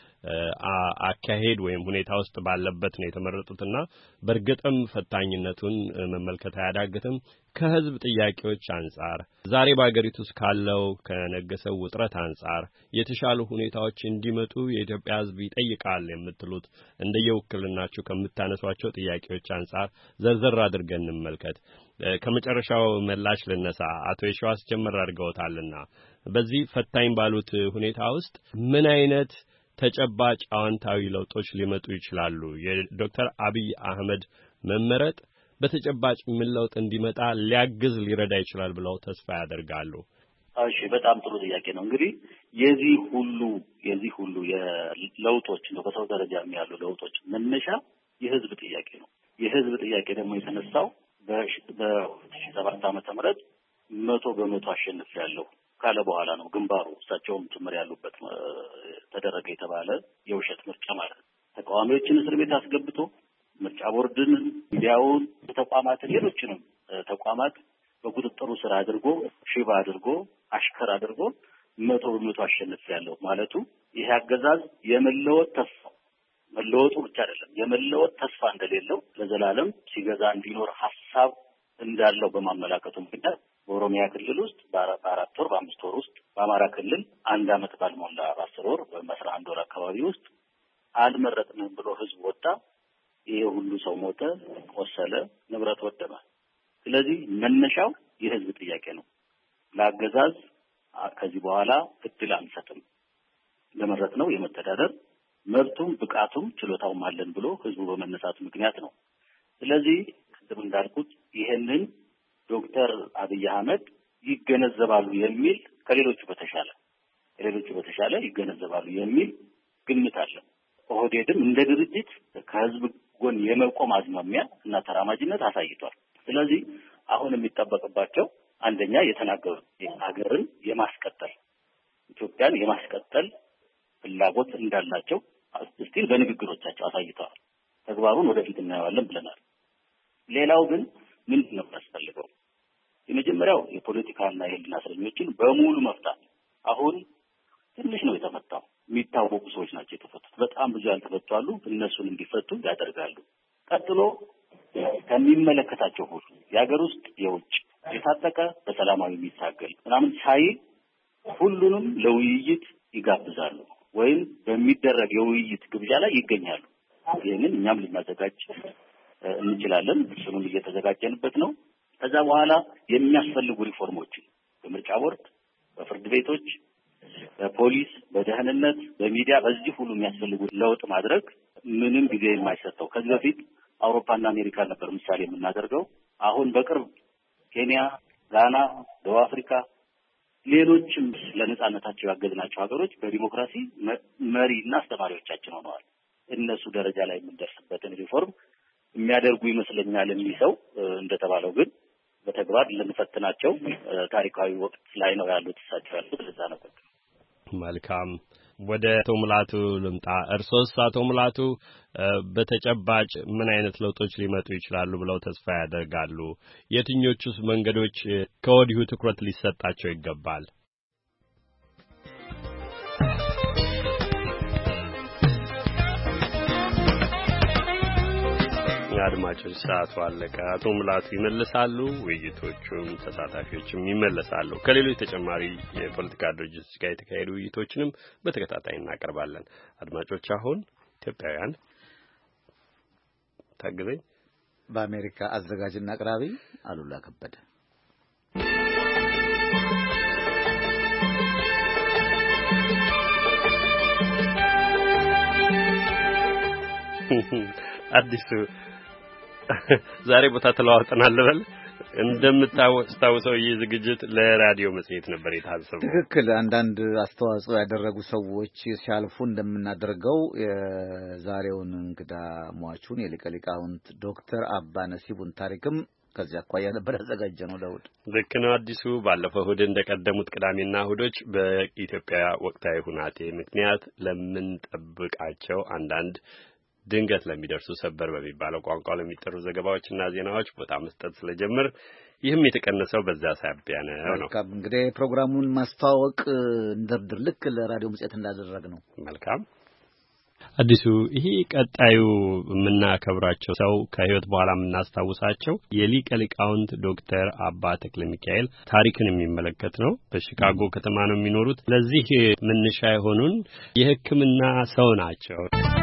አካሄድ ወይም ሁኔታ ውስጥ ባለበት ነው የተመረጡትና በእርግጥም ፈታኝነቱን መመልከት አያዳግትም። ከህዝብ ጥያቄዎች አንጻር ዛሬ በአገሪቱ ውስጥ ካለው ከነገሰው ውጥረት አንጻር የተሻሉ ሁኔታዎች እንዲመጡ የኢትዮጵያ ህዝብ ይጠይቃል የምትሉት እንደየውክልናችሁ ከምታነሷቸው ጥያቄዎች አንጻር ዘርዘር አድርገን እንመልከት። ከመጨረሻው መላሽ ልነሳ። አቶ የሺዋስ ጀመር አድርገውታልና በዚህ ፈታኝ ባሉት ሁኔታ ውስጥ ምን አይነት ተጨባጭ አዎንታዊ ለውጦች ሊመጡ ይችላሉ? የዶክተር አብይ አህመድ መመረጥ በተጨባጭ ምን ለውጥ እንዲመጣ ሊያግዝ ሊረዳ ይችላል ብለው ተስፋ ያደርጋሉ? እሺ፣ በጣም ጥሩ ጥያቄ ነው። እንግዲህ የዚህ ሁሉ የለውጦች ነው በሰው ደረጃ ያሉ ለውጦች መነሻ የህዝብ ጥያቄ ነው። የህዝብ ጥያቄ ደግሞ የተነሳው በ2007 ዓመተ ምህረት 100% አሸንፊያለሁ ካለ በኋላ ነው። ግንባሩ እሳቸውም ጭምር ያሉበት ተደረገ የተባለ የውሸት ምርጫ ማለት ነው። ተቃዋሚዎችን እስር ቤት አስገብቶ ምርጫ ቦርድን፣ ሚዲያውን፣ ተቋማትን፣ ሌሎችንም ተቋማት በቁጥጥሩ ስር አድርጎ ሽባ አድርጎ አሽከር አድርጎ 100% አሸንፊያለሁ ማለቱ ይሄ አገዛዝ የመለወጥ ተስፋ መለወጡ ብቻ አይደለም የመለወጥ ተስፋ እንደሌለው ለዘላለም ሲገዛ እንዲኖር ሐሳብ እንዳለው በማመላከቱ ምክንያት በኦሮሚያ ክልል ውስጥ በ4 ወር በ5 ወር ውስጥ በአማራ ክልል 1 ዓመት ባልሞላ በ10 ወር በ11 ወር አካባቢ ውስጥ አልመረጥንም ብሎ ህዝብ ወጣ። ይሄ ሁሉ ሰው ሞተ፣ ቆሰለ፣ ንብረት ወደመ። ስለዚህ መነሻው የህዝብ ጥያቄ ነው። ለአገዛዝ ከዚህ በኋላ እድል አንሰጥም፣ ለመረጥነው የመተዳደር መብቱም ብቃቱም ችሎታውም አለን ብሎ ህዝቡ በመነሳቱ ምክንያት ነው። ስለዚህ ቅድም እንዳልኩት ይሄንን ዶክተር አብይ አህመድ ይገነዘባሉ የሚል ከሌሎቹ በተሻለ ይገነዘባሉ የሚል ግምት አለ። ኦህዴድም እንደ ድርጅት ከህዝብ ጎን የመቆም አዝማሚያ እና ተራማጅነት አሳይቷል። ስለዚህ አሁን የሚጠበቅባቸው አንደኛ የተናገሩት ሀገርን የማስቀጠል ኢትዮጵያን የማስቀጠል ፍላጎት እንዳላቸው እስቲል በንግግሮቻቸው አሳይተዋል። ተግባሩን ወደፊት እናየዋለን ብለናል። ሌላው ግን ምንድን ነው የሚያስፈልገው? የመጀመሪያው የፖለቲካና የህሊና እስረኞችን በሙሉ መፍታት። አሁን ትንሽ ነው የተፈታው። የሚታወቁ ሰዎች ናቸው የተፈቱት። በጣም ብዙ ያልተፈቱ አሉ። እነሱን እንዲፈቱ ያደርጋሉ። ቀጥሎ ከሚመለከታቸው ሁሉ የሀገር ውስጥ የውጭ የታጠቀ በሰላማዊ የሚታገል ምናምን ሳይል ሁሉንም ለውይይት ይጋብዛሉ ወይም በሚደረግ የውይይት ግብዣ ላይ ይገኛሉ። ይህንን እኛም ልናዘጋጅ እንችላለን። እሱንም እየተዘጋጀንበት ነው። ከዛ በኋላ የሚያስፈልጉ ሪፎርሞችን በምርጫ ቦርድ፣ በፍርድ ቤቶች፣ በፖሊስ፣ በደህንነት፣ በሚዲያ በዚህ ሁሉ የሚያስፈልጉ ለውጥ ማድረግ ምንም ጊዜ የማይሰጠው ከዚህ በፊት አውሮፓና አሜሪካ ነበር ምሳሌ የምናደርገው። አሁን በቅርብ ኬንያ፣ ጋና፣ ደቡብ አፍሪካ ሌሎችም ለነጻነታቸው ያገዝናቸው ሀገሮች በዲሞክራሲ መሪና አስተማሪዎቻችን ሆነዋል። እነሱ ደረጃ ላይ የምንደርስበትን ሪፎርም የሚያደርጉ ይመስለኛል። ሰው እንደተባለው ግን በተግባር ልንፈትናቸው ታሪካዊ ወቅት ላይ ነው ያሉት እሳቸው ያሉት ለዛ ነው። መልካም ወደ አቶ ሙላቱ ልምጣ። እርሶስ አቶ ሙላቱ በተጨባጭ ምን አይነት ለውጦች ሊመጡ ይችላሉ ብለው ተስፋ ያደርጋሉ? የትኞቹስ መንገዶች ከወዲሁ ትኩረት ሊሰጣቸው ይገባል? አድማጮች ሰዓቱ አለቀ። አቶ ሙላቱ ይመለሳሉ፣ ውይይቶቹም ተሳታፊዎችም ይመለሳሉ። ከሌሎች ተጨማሪ የፖለቲካ ድርጅቶች ጋር የተካሄዱ ውይይቶችንም በተከታታይ እናቀርባለን። አድማጮች አሁን ኢትዮጵያውያን ታግዘኝ በአሜሪካ አዘጋጅና አቅራቢ አሉላ ከበደ አዲሱ ዛሬ ቦታ ተለዋውጠናል ልበል። እንደምታውሰው ይህ ዝግጅት ለራዲዮ መጽሔት ነበር የታሰበው። ትክክል። አንዳንድ አስተዋጽኦ ያደረጉ ሰዎች ሲያልፉ እንደምናደርገው የዛሬውን እንግዳ ሟቹን የሊቀ ሊቃውንት ዶክተር አባ ነሲቡን ታሪክም ከዚያ አኳያ ነበር ያዘጋጀነው። ለውድ ልክ ነው አዲሱ። ባለፈው እሑድ እንደቀደሙት ቅዳሜና እሑዶች በኢትዮጵያ ወቅታዊ ሁናቴ ምክንያት ለምንጠብቃቸው አንዳንድ ድንገት ለሚደርሱ ሰበር በሚባለው ቋንቋ ለሚጠሩ ዘገባዎችና ዜናዎች ቦታ መስጠት ስለጀመር ይህም የተቀነሰው በዛ ሳቢያ ነው። እንግዲህ ፕሮግራሙን ማስተዋወቅ እንደርድር ልክ ለራዲዮ መጽሔት እንዳደረግ ነው። መልካም አዲሱ። ይሄ ቀጣዩ የምናከብራቸው ሰው ከህይወት በኋላ የምናስታውሳቸው የሊቀ ሊቃውንት ዶክተር አባ ተክለ ሚካኤል ታሪክን የሚመለከት ነው። በሺካጎ ከተማ ነው የሚኖሩት። ለዚህ መነሻ የሆኑን የሕክምና ሰው ናቸው።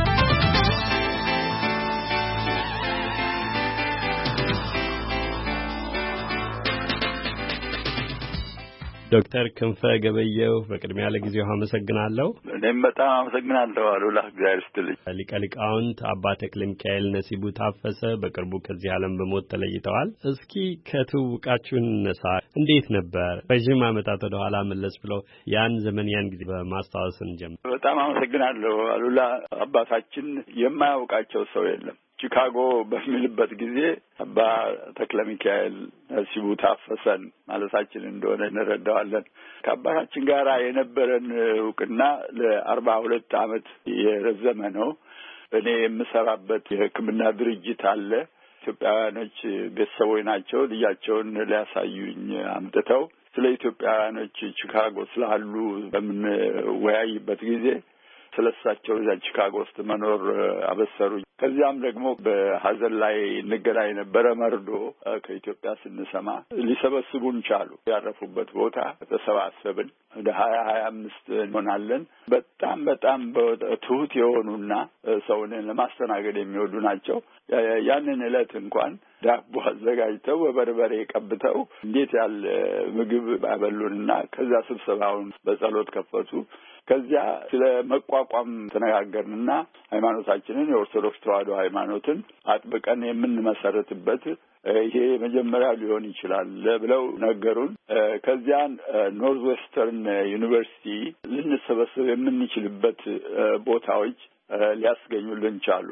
ዶክተር ክንፈ ገበየው በቅድሚያ ለጊዜው አመሰግናለሁ። እኔም በጣም አመሰግናለሁ አሉላ። እግዚአብሔር ይስጥልኝ። ሊቀ ሊቃውንት አባ ተክለ ሚካኤል ነሲቡ ታፈሰ በቅርቡ ከዚህ ዓለም በሞት ተለይተዋል። እስኪ ከትውውቃችሁ እንነሳ። እንዴት ነበር? ረዥም ዓመታት ወደ ኋላ መለስ ብለው ያን ዘመን ያን ጊዜ በማስታወስ እንጀምር። በጣም አመሰግናለሁ አሉላ። አባታችን የማያውቃቸው ሰው የለም። ቺካጎ በሚልበት ጊዜ አባ ተክለ ሚካኤል ነሲቡ ታፈሰን ማለታችን እንደሆነ እንረዳዋለን። ከአባታችን ጋር የነበረን እውቅና ለ42 ዓመት የረዘመ ነው። እኔ የምሰራበት የሕክምና ድርጅት አለ። ኢትዮጵያውያኖች ቤተሰቦች ናቸው። ልጃቸውን ሊያሳዩኝ አምጥተው ስለ ኢትዮጵያውያኖች ቺካጎ ስላሉ በምንወያይበት ጊዜ ስለሳቸው እዛ ቺካጎ ውስጥ መኖር አበሰሩ። ከዚያም ደግሞ በሐዘን ላይ እንገናኝ ነበረ መርዶ ከኢትዮጵያ ስንሰማ ሊሰበስቡን ቻሉ። ያረፉበት ቦታ ተሰባሰብን። ወደ 25 እንሆናለን። በጣም ትሁት የሆኑና ሰውን ለማስተናገድ የሚወዱ ናቸው። ያንን ዕለት እንኳን ዳቦ አዘጋጅተው በበርበሬ ቀብተው እንዴት ያለ ምግብ አበሉንና ከዛ ስብሰባውን በጸሎት ከፈቱ። ከዚያ ስለ መቋቋም ተነጋገርንና ሃይማኖታችንን የኦርቶዶክስ ተዋሕዶ ሃይማኖትን አጥብቀን የምንመሰረትበት ይሄ መጀመሪያ ሊሆን ይችላል ብለው ነገሩን። ከዚያ ኖርዝ ዌስተርን ዩኒቨርሲቲ ልንሰበሰብ የምንችልበት ቦታዎች ሊያስገኙልን ቻሉ።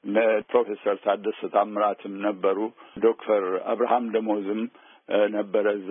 ፕሮፌሰር ታደሰ ታምራትም ነበሩ። ዶክተር አብርሃም ደሞዝም ነበረ እዛ።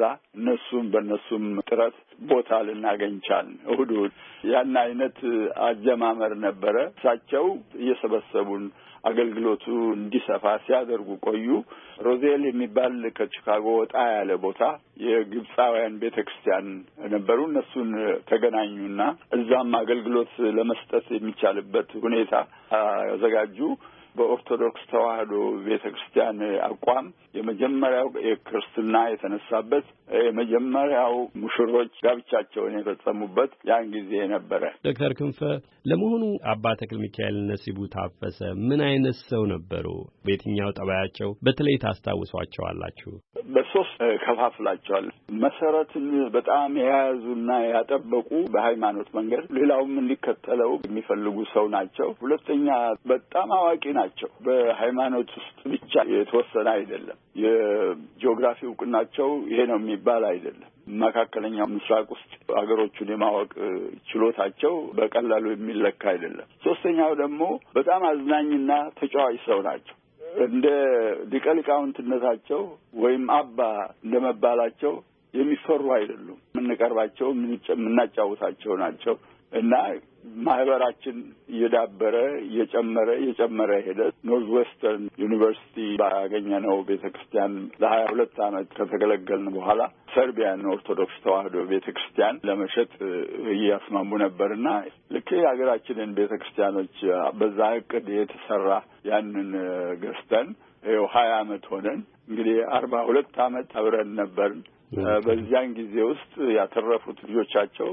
በእነሱም ጥረት ቦታ ልናገኝ ቻልን። እሑድ ያን አይነት አጀማመር ነበረ። እሳቸው እየሰበሰቡን አገልግሎቱ እንዲሰፋ ሲያደርጉ ቆዩ። ሮዜል የሚባል ከቺካጎ ወጣ ያለ ቦታ የግብፃውያን ቤተክርስቲያን ነበሩ። እነሱን ተገናኙና እዛም አገልግሎት ለመስጠት የሚቻልበት ሁኔታ አዘጋጁ። በኦርቶዶክስ ተዋሕዶ ቤተክርስቲያን አቋም የመጀመሪያው የክርስትና የተነሳበት የመጀመሪያው ሙሽሮች ጋብቻቸውን የፈጸሙበት ያን ጊዜ ነበረ። ዶክተር ክንፈ ለመሆኑ አባ ተክለ ሚካኤል ነሲቡ ታፈሰ ምን አይነት ሰው ነበሩ? በየትኛው ጠባያቸው በተለይ ታስታውሷቸዋላችሁ? በሶስት ከፋፍላቸዋል። መሰረትን በጣም የያዙና ያጠበቁ በሃይማኖት መንገድ ሌላውም እንዲከተለው የሚፈልጉ ሰው ናቸው። ሁለተኛ በጣም አዋቂ ናቸው። በሃይማኖት ውስጥ ብቻ የተወሰነ አይደለም። የጂኦግራፊ እውቅናቸው ይሄ ነው የሚባል አይደለም። መካከለኛው ምስራቅ ውስጥ ሀገሮቹን የማወቅ ችሎታቸው በቀላሉ የሚለካ አይደለም። ሶስተኛው ደግሞ በጣም አዝናኝና ተጫዋች ሰው ናቸው። እንደ ሊቀ ሊቃውንትነታቸው ወይም አባ እንደመባላቸው የሚፈሩ አይደሉም። የምንቀርባቸው የምናጫውታቸው ናቸው እና ማህበራችን እየዳበረ እየጨመረ ሄደ። ኖርዝ ዌስተርን ዩኒቨርሲቲ ባገኘነው ቤተክርስቲያን ለ22 ዓመት ከተገለገልን በኋላ ሰርቢያን ኦርቶዶክስ ተዋሕዶ ቤተክርስቲያን ለመሸጥ እያስማሙ ነበርና ልክ የሀገራችንን ቤተክርስቲያኖች በዛ እቅድ የተሰራ ያንን ገዝተን ይኸው 20 ዓመት ሆነን እንግዲህ 42 ዓመት አብረን ነበርን። በዚያን ጊዜ ውስጥ ያተረፉት ልጆቻቸው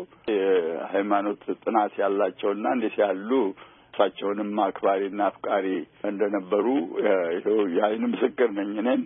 የሃይማኖት ጥናት ያላቸውና እንዴት ያሉ እሳቸውንም አክባሪና አፍቃሪ እንደነበሩ ይኸው የዓይን ምስክር ነኝ እኔም።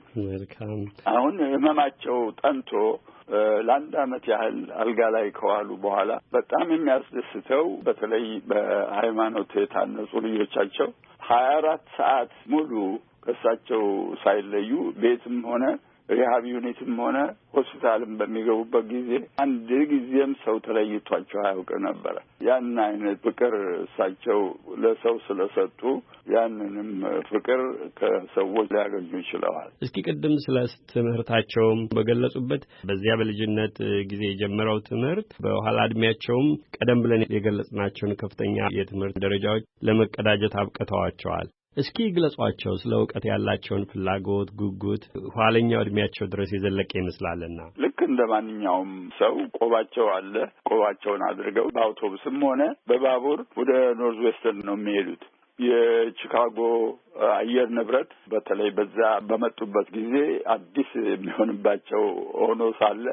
አሁን ህመማቸው ጠንቶ ለአንድ ዓመት ያህል አልጋ ላይ ከዋሉ በኋላ በጣም የሚያስደስተው በተለይ በሃይማኖት የታነጹ ልጆቻቸው 24 ሰዓት ሙሉ ከእሳቸው ሳይለዩ ቤትም ሆነ ሪሃብ ዩኒትም ሆነ ሆስፒታልም በሚገቡበት ጊዜ አንድ ጊዜም ሰው ተለይቷቸው አያውቅ ነበረ። ያን አይነት ፍቅር እሳቸው ለሰው ስለሰጡ ያንንም ፍቅር ከሰዎች ሊያገኙ ይችለዋል። እስኪ ቅድም ስለ ትምህርታቸውም በገለጹበት በዚያ በልጅነት ጊዜ የጀመረው ትምህርት በኋላ እድሜያቸውም ቀደም ብለን የገለጽናቸውን ከፍተኛ የትምህርት ደረጃዎች ለመቀዳጀት አብቅተዋቸዋል። እስኪ ግለጿቸው። ስለ እውቀት ያላቸውን ፍላጎት፣ ጉጉት ኋለኛው እድሜያቸው ድረስ የዘለቀ ይመስላልና። ልክ እንደ ማንኛውም ሰው ቆባቸው አለ። ቆባቸውን አድርገው በአውቶቡስም ሆነ በባቡር ወደ ኖርዝ ዌስተርን ነው የሚሄዱት። የቺካጎ አየር ንብረት በተለይ በዛ በመጡበት ጊዜ አዲስ የሚሆንባቸው ሆኖ ሳለ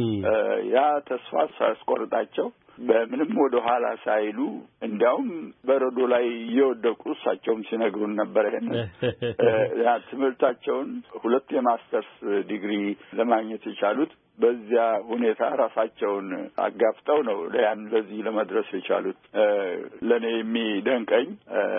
ያ ተስፋ ሳያስቆርጣቸው በምንም ወደ ኋላ ሳይሉ እንዲያውም በረዶ ላይ እየወደቁ እሳቸውም ሲነግሩን ነበር። ይሄን ያ ትምህርታቸውን 2 የማስተርስ ዲግሪ ለማግኘት የቻሉት በዚያ ሁኔታ ራሳቸውን አጋፍጠው ነው ለዚህ ለመድረስ የቻሉት። ለኔ የሚደንቀኝ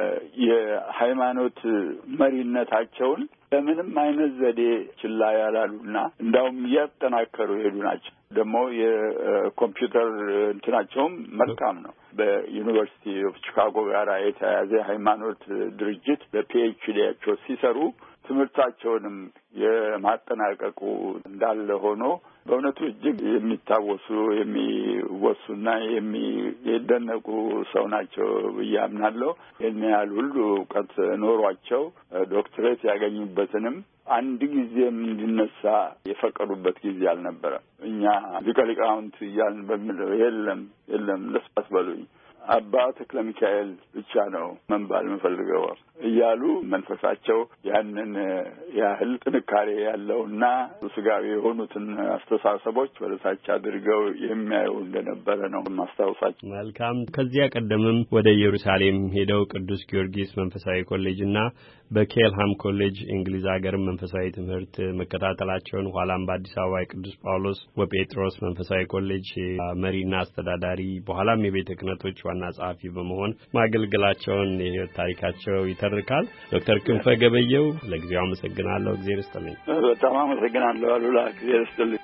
የሃይማኖት መሪነታቸውን በምንም አይነት ዘዴ ችላ ያላሉና እንዳውም እያጠናከሩ የሄዱ ናቸው። ደግሞ የኮምፒውተር እንትናቸውም መልካም ነው። በዩኒቨርሲቲ ኦፍ ቺካጎ ጋር የተያያዘ ሃይማኖት ድርጅት በፒኤችዲያቸው ሲሰሩ ትምህርታቸውንም የማጠናቀቁ እንዳለ ሆኖ በእውነቱ እጅግ የሚታወሱ የሚወሱና የሚደነቁ ሰው ናቸው ብዬ አምናለሁ። ይህን ያህል ሁሉ እውቀት ኖሯቸው ዶክትሬት ያገኙበትንም አንድ ጊዜም እንዲነሳ የፈቀዱበት ጊዜ አልነበረም። እኛ ሊቀ ሊቃውንት እያልን በሚለው የለም ደስ አትበሉኝ። አባ ተክለ ሚካኤል ብቻ ነው መንባል የምፈልገው እያሉ መንፈሳቸው ያንን ያህል ጥንካሬ ያለውና ስጋዊ የሆኑትን አስተሳሰቦች ወደታች አድርገው የሚያዩ እንደነበረ ነው ማስታወሳቸው። መልካም። ከዚያ ቀደምም ወደ ኢየሩሳሌም ሄደው ቅዱስ ጊዮርጊስ መንፈሳዊ ኮሌጅና በኬልሃም ኮሌጅ እንግሊዝ ሀገር መንፈሳዊ ትምህርት መከታተላቸውን ኋላም በአዲስ አበባ ቅዱስ ጳውሎስ ወጴጥሮስ መንፈሳዊ ኮሌጅ መሪና አስተዳዳሪ በኋላም የቤተ ክህነቶች ዋና ጸሐፊ በመሆን ማገልገላቸውን የህይወት ታሪካቸው ይተርካል። ዶክተር ክንፈ ገበየው ለጊዜው አመሰግናለሁ። እግዚአብሔር ይስጥልኝ። በጣም አመሰግናለሁ አሉላ። እግዚአብሔር ይስጥልኝ።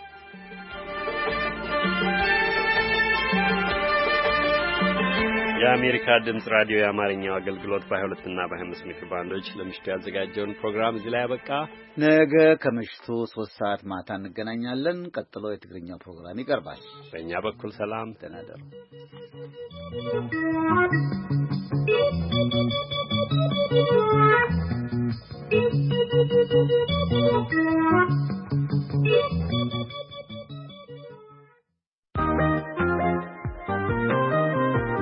የአሜሪካ ድምጽ ራዲዮ የአማርኛው አገልግሎት በ22 እና በ25 ሜትር ባንዶች ለምሽቱ ያዘጋጀውን ፕሮግራም እዚህ ላይ ያበቃ። ነገ ከምሽቱ 3 ሰዓት ማታ እንገናኛለን። ቀጥሎ የትግርኛው ፕሮግራም ይቀርባል። በእኛ በኩል ሰላም፣ ደህና እደሩ።